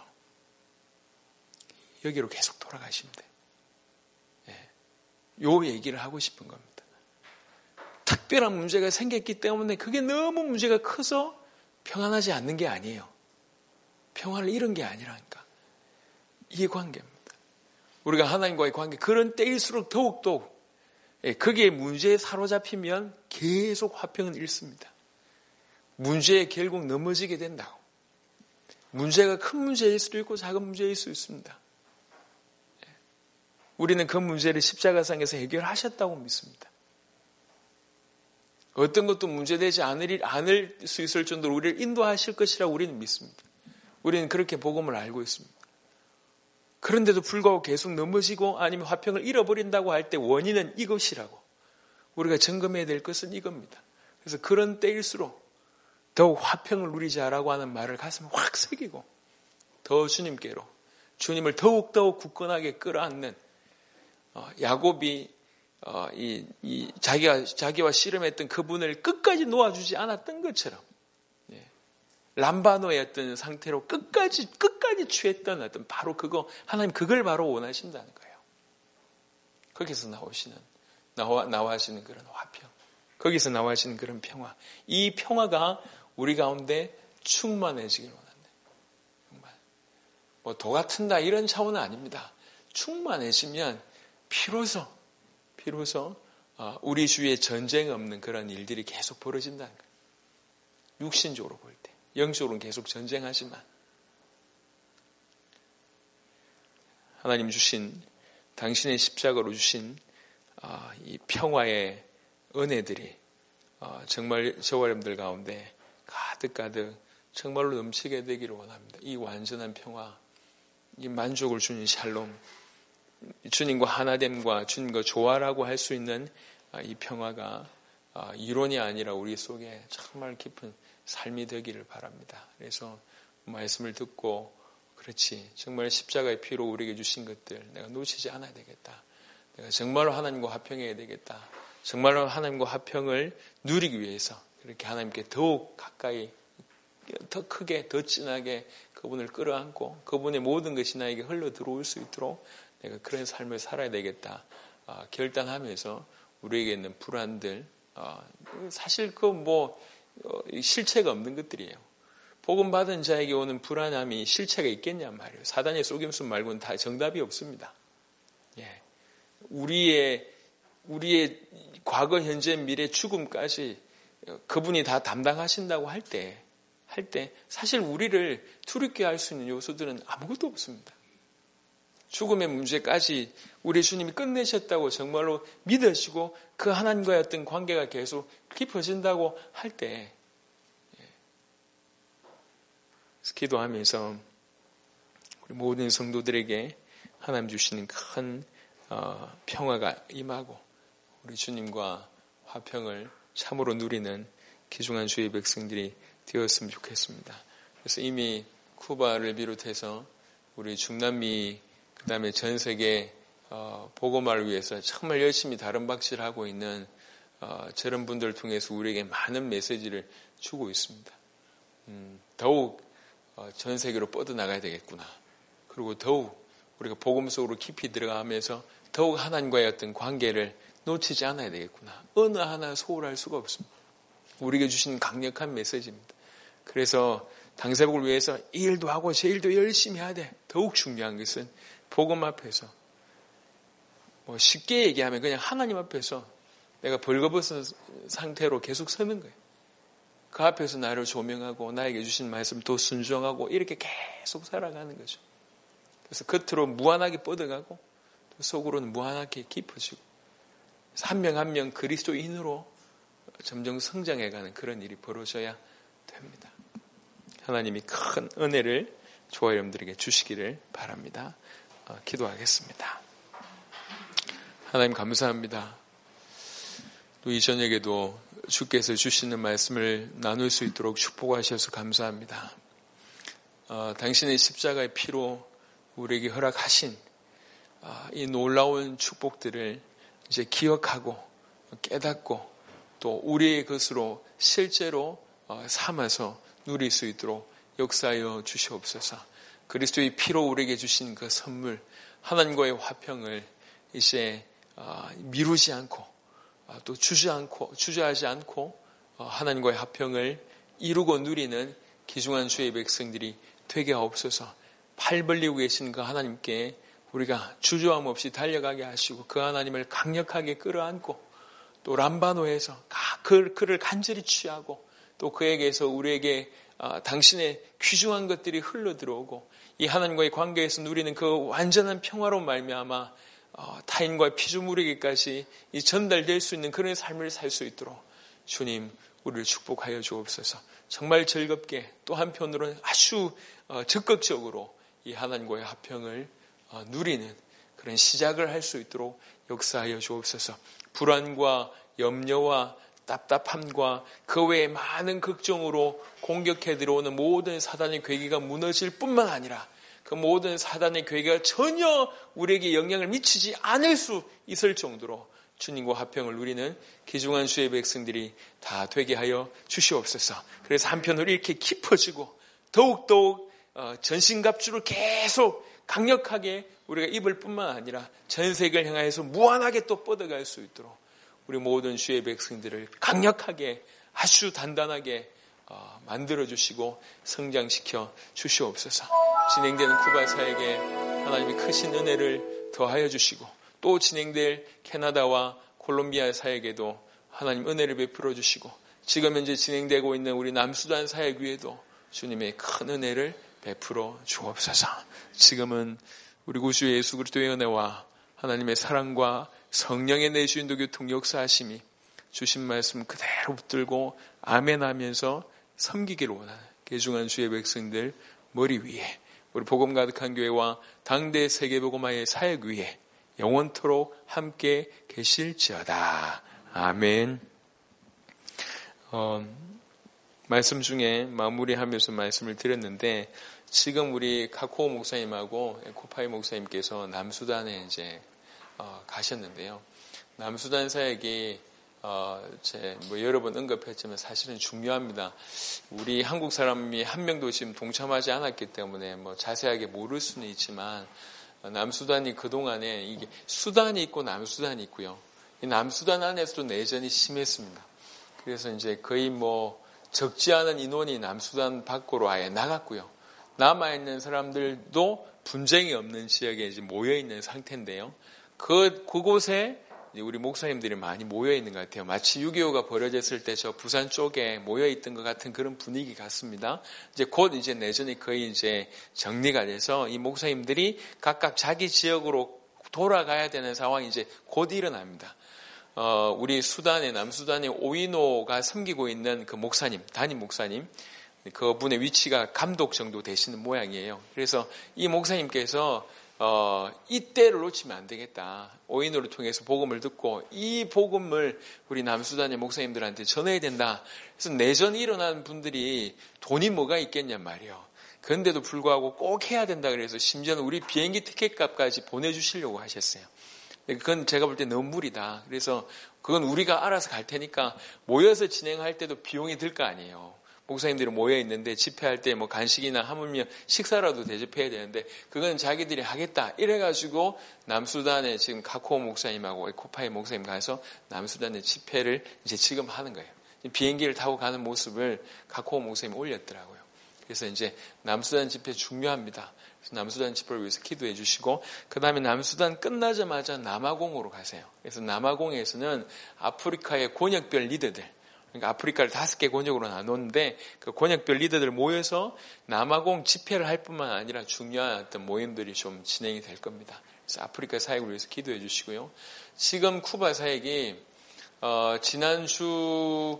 여기로 계속 돌아가시면 돼요. 예. 요 얘기를 하고 싶은 겁니다. 특별한 문제가 생겼기 때문에 그게 너무 문제가 커서 평안하지 않는 게 아니에요. 평안을 잃은 게 아니라니까. 이 관계입니다. 우리가 하나님과의 관계, 그런 때일수록 더욱더욱 거기에 문제에 사로잡히면 계속 화평은 잃습니다. 문제에 결국 넘어지게 된다고. 문제가 큰 문제일 수도 있고 작은 문제일 수 있습니다. 우리는 그 문제를 십자가상에서 해결하셨다고 믿습니다. 어떤 것도 문제되지 않을, 않을 수 있을 정도로 우리를 인도하실 것이라고 우리는 믿습니다. 우리는 그렇게 복음을 알고 있습니다. 그런데도 불구하고 계속 넘어지고 아니면 화평을 잃어버린다고 할 때 원인은 이것이라고. 우리가 점검해야 될 것은 이겁니다. 그래서 그런 때일수록 더욱 화평을 누리자라고 하는 말을 가슴에 확 새기고 더 주님께로 주님을 더욱더욱 굳건하게 끌어안는 어, 야곱이 어, 이, 이 자기가, 자기와 씨름했던 그분을 끝까지 놓아주지 않았던 것처럼 예. 람바노의 어떤 상태로 끝까지 끝까지 취했던 어떤 바로 그거 하나님 그걸 바로 원하신다는 거예요. 거기서 나오시는 나와 나와지는 그런 화평, 거기서 나와지는 그런 평화, 이 평화가 우리 가운데 충만해지길 원한다. 정말 뭐 도 같은다 이런 차원은 아닙니다. 충만해지면 비로소 비로소 우리 주위에 전쟁 없는 그런 일들이 계속 벌어진다는 거예요. 육신적으로 볼 때. 영적으로는 계속 전쟁하지만 하나님 주신 당신의 십자가로 주신 이 평화의 은혜들이 정말 저와 여러분들 가운데 가득가득 정말로 넘치게 되기를 원합니다. 이 완전한 평화, 이 만족을 주는 샬롬, 주님과 하나됨과 주님과 조화라고 할 수 있는 이 평화가 이론이 아니라 우리 속에 정말 깊은 삶이 되기를 바랍니다. 그래서 말씀을 듣고 그렇지 정말 십자가의 피로 우리에게 주신 것들 내가 놓치지 않아야 되겠다. 내가 정말로 하나님과 화평해야 되겠다. 정말로 하나님과 화평을 누리기 위해서 그렇게 하나님께 더욱 가까이, 더 크게, 더 진하게 그분을 끌어안고 그분의 모든 것이 나에게 흘러 들어올 수 있도록 내가 그런 삶을 살아야 되겠다 어, 결단하면서 우리에게 있는 불안들, 어, 사실 그 뭐 어, 실체가 없는 것들이에요. 복음 받은 자에게 오는 불안함이 실체가 있겠냐 말이에요. 사단의 속임수 말고는 다 정답이 없습니다. 예. 우리의 우리의 과거, 현재, 미래, 죽음까지 그분이 다 담당하신다고 할 때, 할 때 사실 우리를 두렵게 할 수 있는 요소들은 아무것도 없습니다. 죽음의 문제까지 우리 주님이 끝내셨다고 정말로 믿으시고 그 하나님과의 어떤 관계가 계속 깊어진다고 할 때 기도하면서 우리 모든 성도들에게 하나님 주시는 큰 평화가 임하고 우리 주님과 화평을 참으로 누리는 귀중한 주의 백성들이 되었으면 좋겠습니다. 그래서 이미 쿠바를 비롯해서 우리 중남미 그 다음에 전 세계 복음화를 위해서 정말 열심히 다른박질하고 있는 저런 분들을 통해서 우리에게 많은 메시지를 주고 있습니다. 음, 더욱 전 세계로 뻗어나가야 되겠구나. 그리고 더욱 우리가 복음 속으로 깊이 들어가면서 더욱 하나님과의 어떤 관계를 놓치지 않아야 되겠구나. 어느 하나 소홀할 수가 없습니다. 우리에게 주신 강력한 메시지입니다. 그래서 당세복을 위해서 이 일도 하고 저 일도 열심히 해야 돼. 더욱 중요한 것은 복음 앞에서 뭐 쉽게 얘기하면 그냥 하나님 앞에서 내가 벌거벗은 상태로 계속 서는 거예요. 그 앞에서 나를 조명하고 나에게 주신 말씀 또 순종하고 이렇게 계속 살아가는 거죠. 그래서 겉으로 무한하게 뻗어가고 또 속으로는 무한하게 깊어지고 한 명 한 명 그리스도인으로 점점 성장해가는 그런 일이 벌어져야 됩니다. 하나님이 큰 은혜를 저와 여러분들에게 주시기를 바랍니다. 어, 기도하겠습니다. 하나님 감사합니다. 또 이 저녁에도 주께서 주시는 말씀을 나눌 수 있도록 축복하셔서 감사합니다. 어, 당신의 십자가의 피로 우리에게 허락하신 어, 이 놀라운 축복들을 이제 기억하고 깨닫고 또 우리의 것으로 실제로 어, 삼아서 누릴 수 있도록 역사하여 주시옵소서. 그리스도의 피로 우리에게 주신 그 선물 하나님과의 화평을 이제 어, 미루지 않고 또 주지 않고, 주저하지 않고 하나님과의 화평을 이루고 누리는 귀중한 주의 백성들이 되게 하옵소서. 팔 벌리고 계신 그 하나님께 우리가 주저함 없이 달려가게 하시고 그 하나님을 강력하게 끌어안고 또 람바노에서 그를 간절히 취하고 또 그에게서 우리에게 당신의 귀중한 것들이 흘러들어오고 이 하나님과의 관계에서 누리는 그 완전한 평화로 말미암아 어, 타인과의 피조물에게까지 이 전달될 수 있는 그런 삶을 살 수 있도록 주님 우리를 축복하여 주옵소서. 정말 즐겁게 또 한편으로는 아주 어, 적극적으로 이 하나님과의 화평을 어, 누리는 그런 시작을 할 수 있도록 역사하여 주옵소서. 불안과 염려와 답답함과 그 외에 많은 걱정으로 공격해 들어오는 모든 사단의 괴계가 무너질 뿐만 아니라 그 모든 사단의 괴계가 전혀 우리에게 영향을 미치지 않을 수 있을 정도로 주님과 화평을 누리는 귀중한 주의 백성들이 다 되게 하여 주시옵소서. 그래서 한편으로 이렇게 깊어지고 더욱더욱 전신갑주를 계속 강력하게 우리가 입을 뿐만 아니라 전 세계를 향해서 무한하게 또 뻗어갈 수 있도록 우리 모든 주의 백성들을 강력하게 아주 단단하게 만들어주시고 성장시켜 주시옵소서. 진행되는 쿠바 사역에 하나님이 크신 은혜를 더하여 주시고 또 진행될 캐나다와 콜롬비아 사역에도 하나님 은혜를 베풀어 주시고 지금 현재 진행되고 있는 우리 남수단 사역 위에도 주님의 큰 은혜를 베풀어 주옵소서. 지금은 우리 구주 예수 그리스도의 은혜와 하나님의 사랑과 성령의 내주인도 교통 역사하심이 주신 말씀 그대로 붙들고 아멘 하면서 섬기기를 원하는 귀중한 주의 백성들 머리 위에 우리 복음 가득한 교회와 당대 세계복음화의 사역 위에 영원토록 함께 계실지어다. 아멘. 어, 말씀 중에 마무리하면서 말씀을 드렸는데 지금 우리 카코 목사님하고 코파이 목사님께서 남수단에 이제 어, 가셨는데요. 남수단 사역이 어, 제 뭐 여러 번 언급했지만 사실은 중요합니다. 우리 한국 사람이 한 명도 지금 동참하지 않았기 때문에 뭐 자세하게 모를 수는 있지만 남수단이 그동안에 이게 수단이 있고 남수단이 있고요. 이 남수단 안에서도 내전이 심했습니다. 그래서 이제 거의 뭐 적지 않은 인원이 남수단 밖으로 아예 나갔고요. 남아있는 사람들도 분쟁이 없는 지역에 이제 모여있는 상태인데요. 그, 그곳에 우리 목사님들이 많이 모여있는 것 같아요. 마치 육이오가 벌어졌을 때 저 부산 쪽에 모여있던 것 같은 그런 분위기 같습니다. 이제 곧 이제 내전이 거의 이제 정리가 돼서 이 목사님들이 각각 자기 지역으로 돌아가야 되는 상황이 이제 곧 일어납니다. 어, 우리 수단의, 남수단의 오이노가 섬기고 있는 그 목사님, 담임 목사님, 그분의 위치가 감독 정도 되시는 모양이에요. 그래서 이 목사님께서 어, 이때를 놓치면 안 되겠다. 오이노를 통해서 복음을 듣고 이 복음을 우리 남수단의 목사님들한테 전해야 된다. 그래서 내전이 일어난 분들이 돈이 뭐가 있겠냔 말이에요. 그런데도 불구하고 꼭 해야 된다. 그래서 심지어는 우리 비행기 티켓 값까지 보내주시려고 하셨어요. 그건 제가 볼 때 너무 무리다. 그래서 그건 우리가 알아서 갈 테니까 모여서 진행할 때도 비용이 들 거 아니에요. 목사님들이 모여 있는데 집회할 때 뭐 간식이나 하물며 식사라도 대접해야 되는데 그건 자기들이 하겠다. 이래가지고 남수단에 지금 카코 목사님하고 코파이 목사님 가서 남수단의 집회를 이제 지금 하는 거예요. 비행기를 타고 가는 모습을 카코 목사님이 올렸더라고요. 그래서 이제 남수단 집회 중요합니다. 그래서 남수단 집회를 위해서 기도해 주시고 그 다음에 남수단 끝나자마자 남아공으로 가세요. 그래서 남아공에서는 아프리카의 권역별 리더들, 그러니까 아프리카를 다섯 개 권역으로 나눴는데 그 권역별 리더들 모여서 남아공 집회를 할 뿐만 아니라 중요한 어떤 모임들이 좀 진행이 될 겁니다. 그래서 아프리카 사역을 위해서 기도해 주시고요. 지금 쿠바 사역이 어, 지난주부터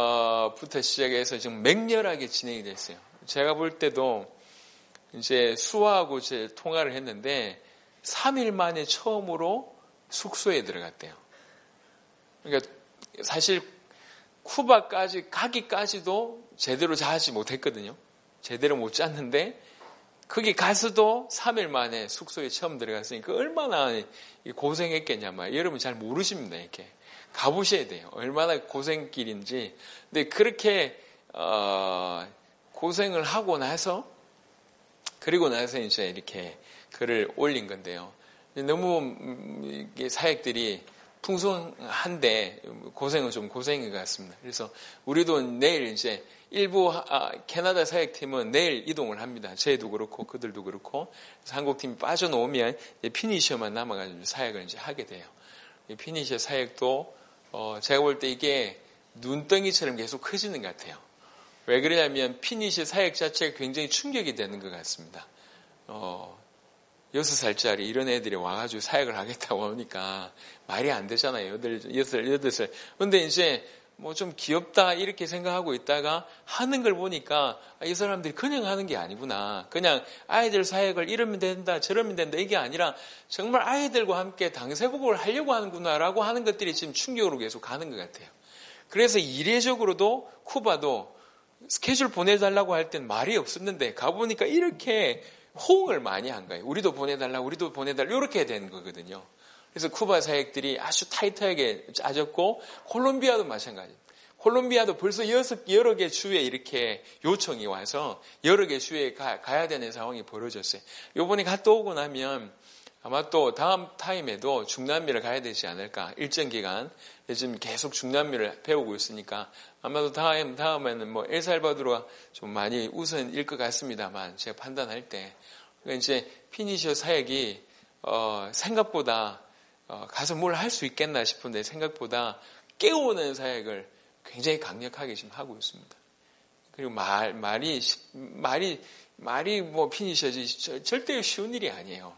어, 시작해서 지금 맹렬하게 진행이 됐어요. 제가 볼 때도 이제 수아하고 제 통화를 했는데 삼 일 만에 처음으로 숙소에 들어갔대요. 그러니까 사실 쿠바까지 가기까지도 제대로 자지 못했거든요. 제대로 못 잤는데 거기 가서도 삼 일 만에 숙소에 처음 들어갔으니까 얼마나 고생했겠냐 말이에요. 여러분 잘 모르십니다. 이렇게 가보셔야 돼요. 얼마나 고생길인지. 근데 그렇게 어, 고생을 하고 나서 그리고 나서 이제 이렇게 글을 올린 건데요. 너무 사역들이 풍성한데 고생은 좀 고생인 것 같습니다. 그래서 우리도 내일 이제 일부 아, 캐나다 사역팀은 내일 이동을 합니다. 저희도 그렇고 그들도 그렇고 그래서 한국팀이 빠져놓으면 피니셔만 남아가지고 사역을 이제 하게 돼요. 피니셔 사역도 어, 제가 볼 때 이게 눈덩이처럼 계속 커지는 것 같아요. 왜 그러냐면 피니셔 사역 자체가 굉장히 충격이 되는 것 같습니다. 어, 여섯 살짜리 이런 애들이 와가지고 사역을 하겠다고 하니까 말이 안 되잖아요. 여덟, 여덟, 여덟 살. 근데 이제 뭐 좀 귀엽다 이렇게 생각하고 있다가 하는 걸 보니까 이 사람들이 그냥 하는 게 아니구나. 그냥 아이들 사역을 이러면 된다 저러면 된다 이게 아니라 정말 아이들과 함께 당세복음을 하려고 하는구나라고 하는 것들이 지금 충격으로 계속 가는 것 같아요. 그래서 이례적으로도 쿠바도 스케줄 보내달라고 할 땐 말이 없었는데 가보니까 이렇게 호응을 많이 한 거예요. 우리도 보내달라, 우리도 보내달라 이렇게 된 거거든요. 그래서 쿠바 사역들이 아주 타이트하게 짜졌고 콜롬비아도 마찬가지입니다. 콜롬비아도 벌써 여섯, 여러 개 주에 이렇게 요청이 와서 여러 개 주에 가, 가야 되는 상황이 벌어졌어요. 요번에 갔다 오고 나면 아마 또 다음 타임에도 중남미를 가야 되지 않을까. 일정 기간 요즘 계속 중남미를 배우고 있으니까 아마도 다음, 다음에는 뭐 엘살바도르가 좀 많이 우선일 것 같습니다만 제가 판단할 때 그러니까 이제 피니셔 사역이 어, 생각보다 어, 가서 뭘 할 수 있겠나 싶은데 생각보다 깨우는 사역을 굉장히 강력하게 지금 하고 있습니다. 그리고 말, 말이, 말이, 말이 뭐 피니셔지 절대 쉬운 일이 아니에요.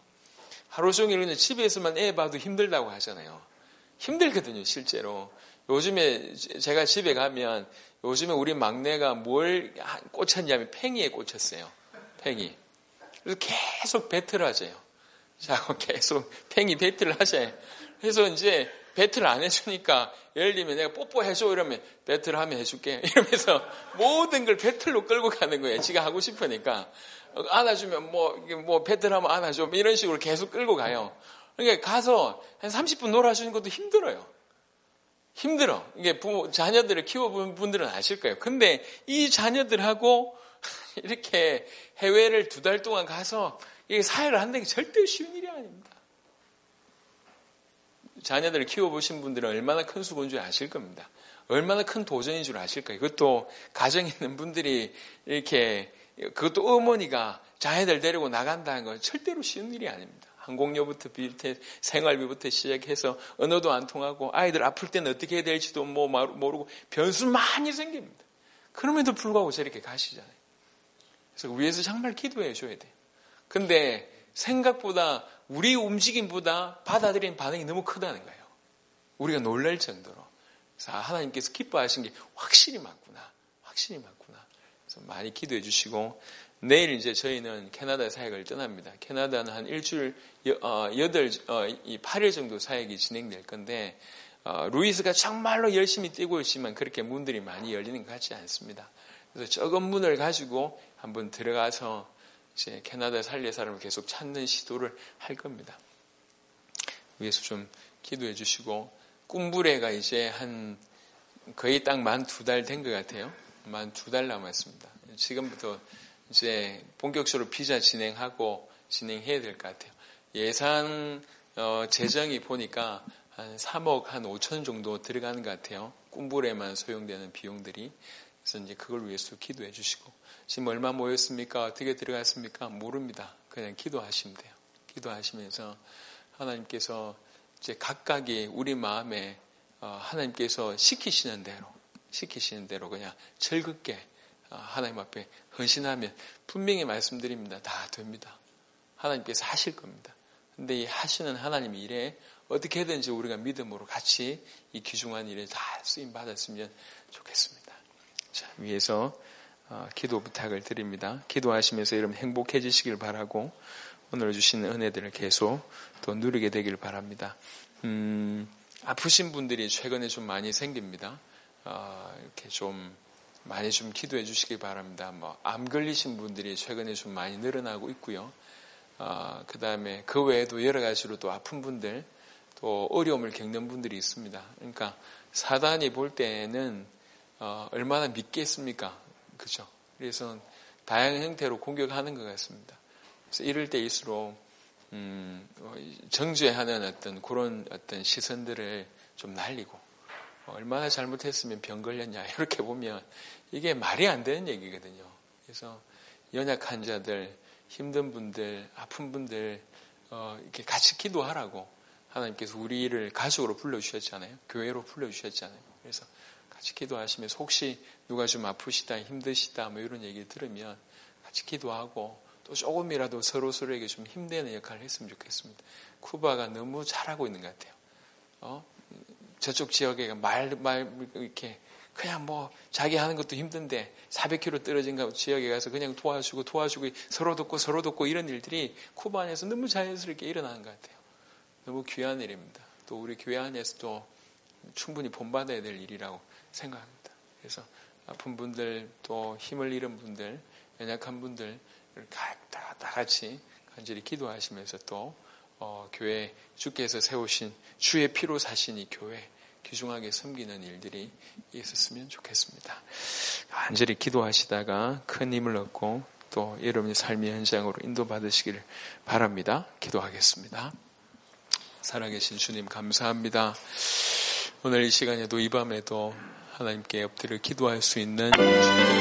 하루 종일 그냥 집에서만 애 봐도 힘들다고 하잖아요. 힘들거든요, 실제로. 요즘에 제가 집에 가면 요즘에 우리 막내가 뭘 꽂혔냐면 팽이에 꽂혔어요. 팽이. 그래서 계속 배틀을 하세요. 자고 계속 팽이 배틀을 하세요. 그래서 이제 배틀을 안 해주니까 예를 들면 내가 뽀뽀해줘 이러면 배틀하면 해줄게 이러면서 모든 걸 배틀로 끌고 가는 거예요. 지가 하고 싶으니까. 안아주면 뭐, 뭐 배틀하면 안아줘 이런 식으로 계속 끌고 가요. 그러니까 가서 한 삼십 분 놀아주는 것도 힘들어요. 힘들어. 이게 부모, 자녀들을 키워본 분들은 아실 거예요. 근데 이 자녀들하고 이렇게 해외를 두 달 동안 가서 이게 사회를 한다는 게 절대 쉬운 일이 아닙니다. 자녀들을 키워보신 분들은 얼마나 큰 수고인 줄 아실 겁니다. 얼마나 큰 도전인 줄 아실 거예요. 그것도 가정에 있는 분들이 이렇게, 그것도 어머니가 자녀들 데리고 나간다는 건 절대로 쉬운 일이 아닙니다. 항공료부터 비롯해 생활비부터 시작해서 언어도 안 통하고 아이들 아플 때는 어떻게 해야 될지도 뭐 모르고 변수 많이 생깁니다. 그럼에도 불구하고 저렇게 가시잖아요. 그래서 위에서 정말 기도해 줘야 돼요. 근데 생각보다 우리 움직임보다 받아들이는 반응이 너무 크다는 거예요. 우리가 놀랄 정도로. 그래서 하나님께서 기뻐하신 게 확실히 많구나. 확실히 많구나. 그래서 많이 기도해 주시고 내일 이제 저희는 캐나다 사역을 떠납니다. 캐나다는 한 일주일, 어, 여덟, 어, 이 팔 일 정도 사역이 진행될 건데, 어, 루이스가 정말로 열심히 뛰고 있지만 그렇게 문들이 많이 열리는 것 같지 않습니다. 그래서 적은 문을 가지고 한번 들어가서 이제 캐나다 살릴 사람을 계속 찾는 시도를 할 겁니다. 위에서 좀 기도해 주시고, 꿈부레가 이제 한 거의 딱 만 두 달 된 것 같아요. 만 두 달 남았습니다. 지금부터 이제 본격적으로 비자 진행하고 진행해야 될 것 같아요. 예산 어, 재정이 보니까 한 삼억 한 오천 정도 들어가는 것 같아요. 꿈부레만 소용되는 비용들이. 그래서 이제 그걸 위해서 기도해 주시고 지금 얼마 모였습니까? 어떻게 들어갔습니까? 모릅니다. 그냥 기도하시면 돼요. 기도하시면서 하나님께서 이제 각각이 우리 마음에 어, 하나님께서 시키시는 대로 시키시는 대로 그냥 즐겁게 하나님 앞에 헌신하면 분명히 말씀드립니다. 다 됩니다. 하나님께서 하실 겁니다. 근데 이 하시는 하나님 일에 어떻게든지 우리가 믿음으로 같이 이 귀중한 일에 다 쓰임 받았으면 좋겠습니다. 자, 위에서 기도 부탁을 드립니다. 기도하시면서 여러분 행복해지시길 바라고 오늘 주신 은혜들을 계속 또 누리게 되길 바랍니다. 음, 아프신 분들이 최근에 좀 많이 생깁니다. 어, 이렇게 좀 많이 좀 기도해 주시기 바랍니다. 뭐, 암 걸리신 분들이 최근에 좀 많이 늘어나고 있고요. 어, 그 다음에 그 외에도 여러 가지로 또 아픈 분들, 또 어려움을 겪는 분들이 있습니다. 그러니까 사단이 볼 때는 어, 얼마나 믿겠습니까? 그죠? 그래서 다양한 형태로 공격하는 것 같습니다. 그래서 이럴 때일수록 음, 정죄하는 어떤 그런 어떤 시선들을 좀 날리고 얼마나 잘못했으면 병 걸렸냐 이렇게 보면 이게 말이 안 되는 얘기거든요. 그래서 연약한 자들, 힘든 분들, 아픈 분들 어, 이렇게 같이 기도하라고 하나님께서 우리를 가족으로 불러주셨잖아요. 교회로 불러주셨잖아요. 그래서 같이 기도하시면서 혹시 누가 좀 아프시다, 힘드시다 뭐 이런 얘기 들으면 같이 기도하고 또 조금이라도 서로 서로에게 좀 힘내는 역할을 했으면 좋겠습니다. 쿠바가 너무 잘하고 있는 것 같아요. 어? 저쪽 지역에 말, 말, 이렇게, 그냥 뭐, 자기 하는 것도 힘든데, 사백 킬로미터 떨어진 지역에 가서 그냥 도와주고, 도와주고, 서로 돕고, 서로 돕고, 이런 일들이 쿠바 안에서 너무 자연스럽게 일어나는 것 같아요. 너무 귀한 일입니다. 또 우리 교회 안에서도 충분히 본받아야 될 일이라고 생각합니다. 그래서 아픈 분들, 또 힘을 잃은 분들, 연약한 분들, 다, 다 같이 간절히 기도하시면서 또, 어, 교회 주께서 세우신 주의 피로 사신 이 교회 귀중하게 섬기는 일들이 있었으면 좋겠습니다. 간절히 기도하시다가 큰 힘을 얻고 또 여러분의 삶의 현장으로 인도받으시기를 바랍니다. 기도하겠습니다. 살아계신 주님 감사합니다. 오늘 이 시간에도 이 밤에도 하나님께 엎드려 기도할 수 있는 주님의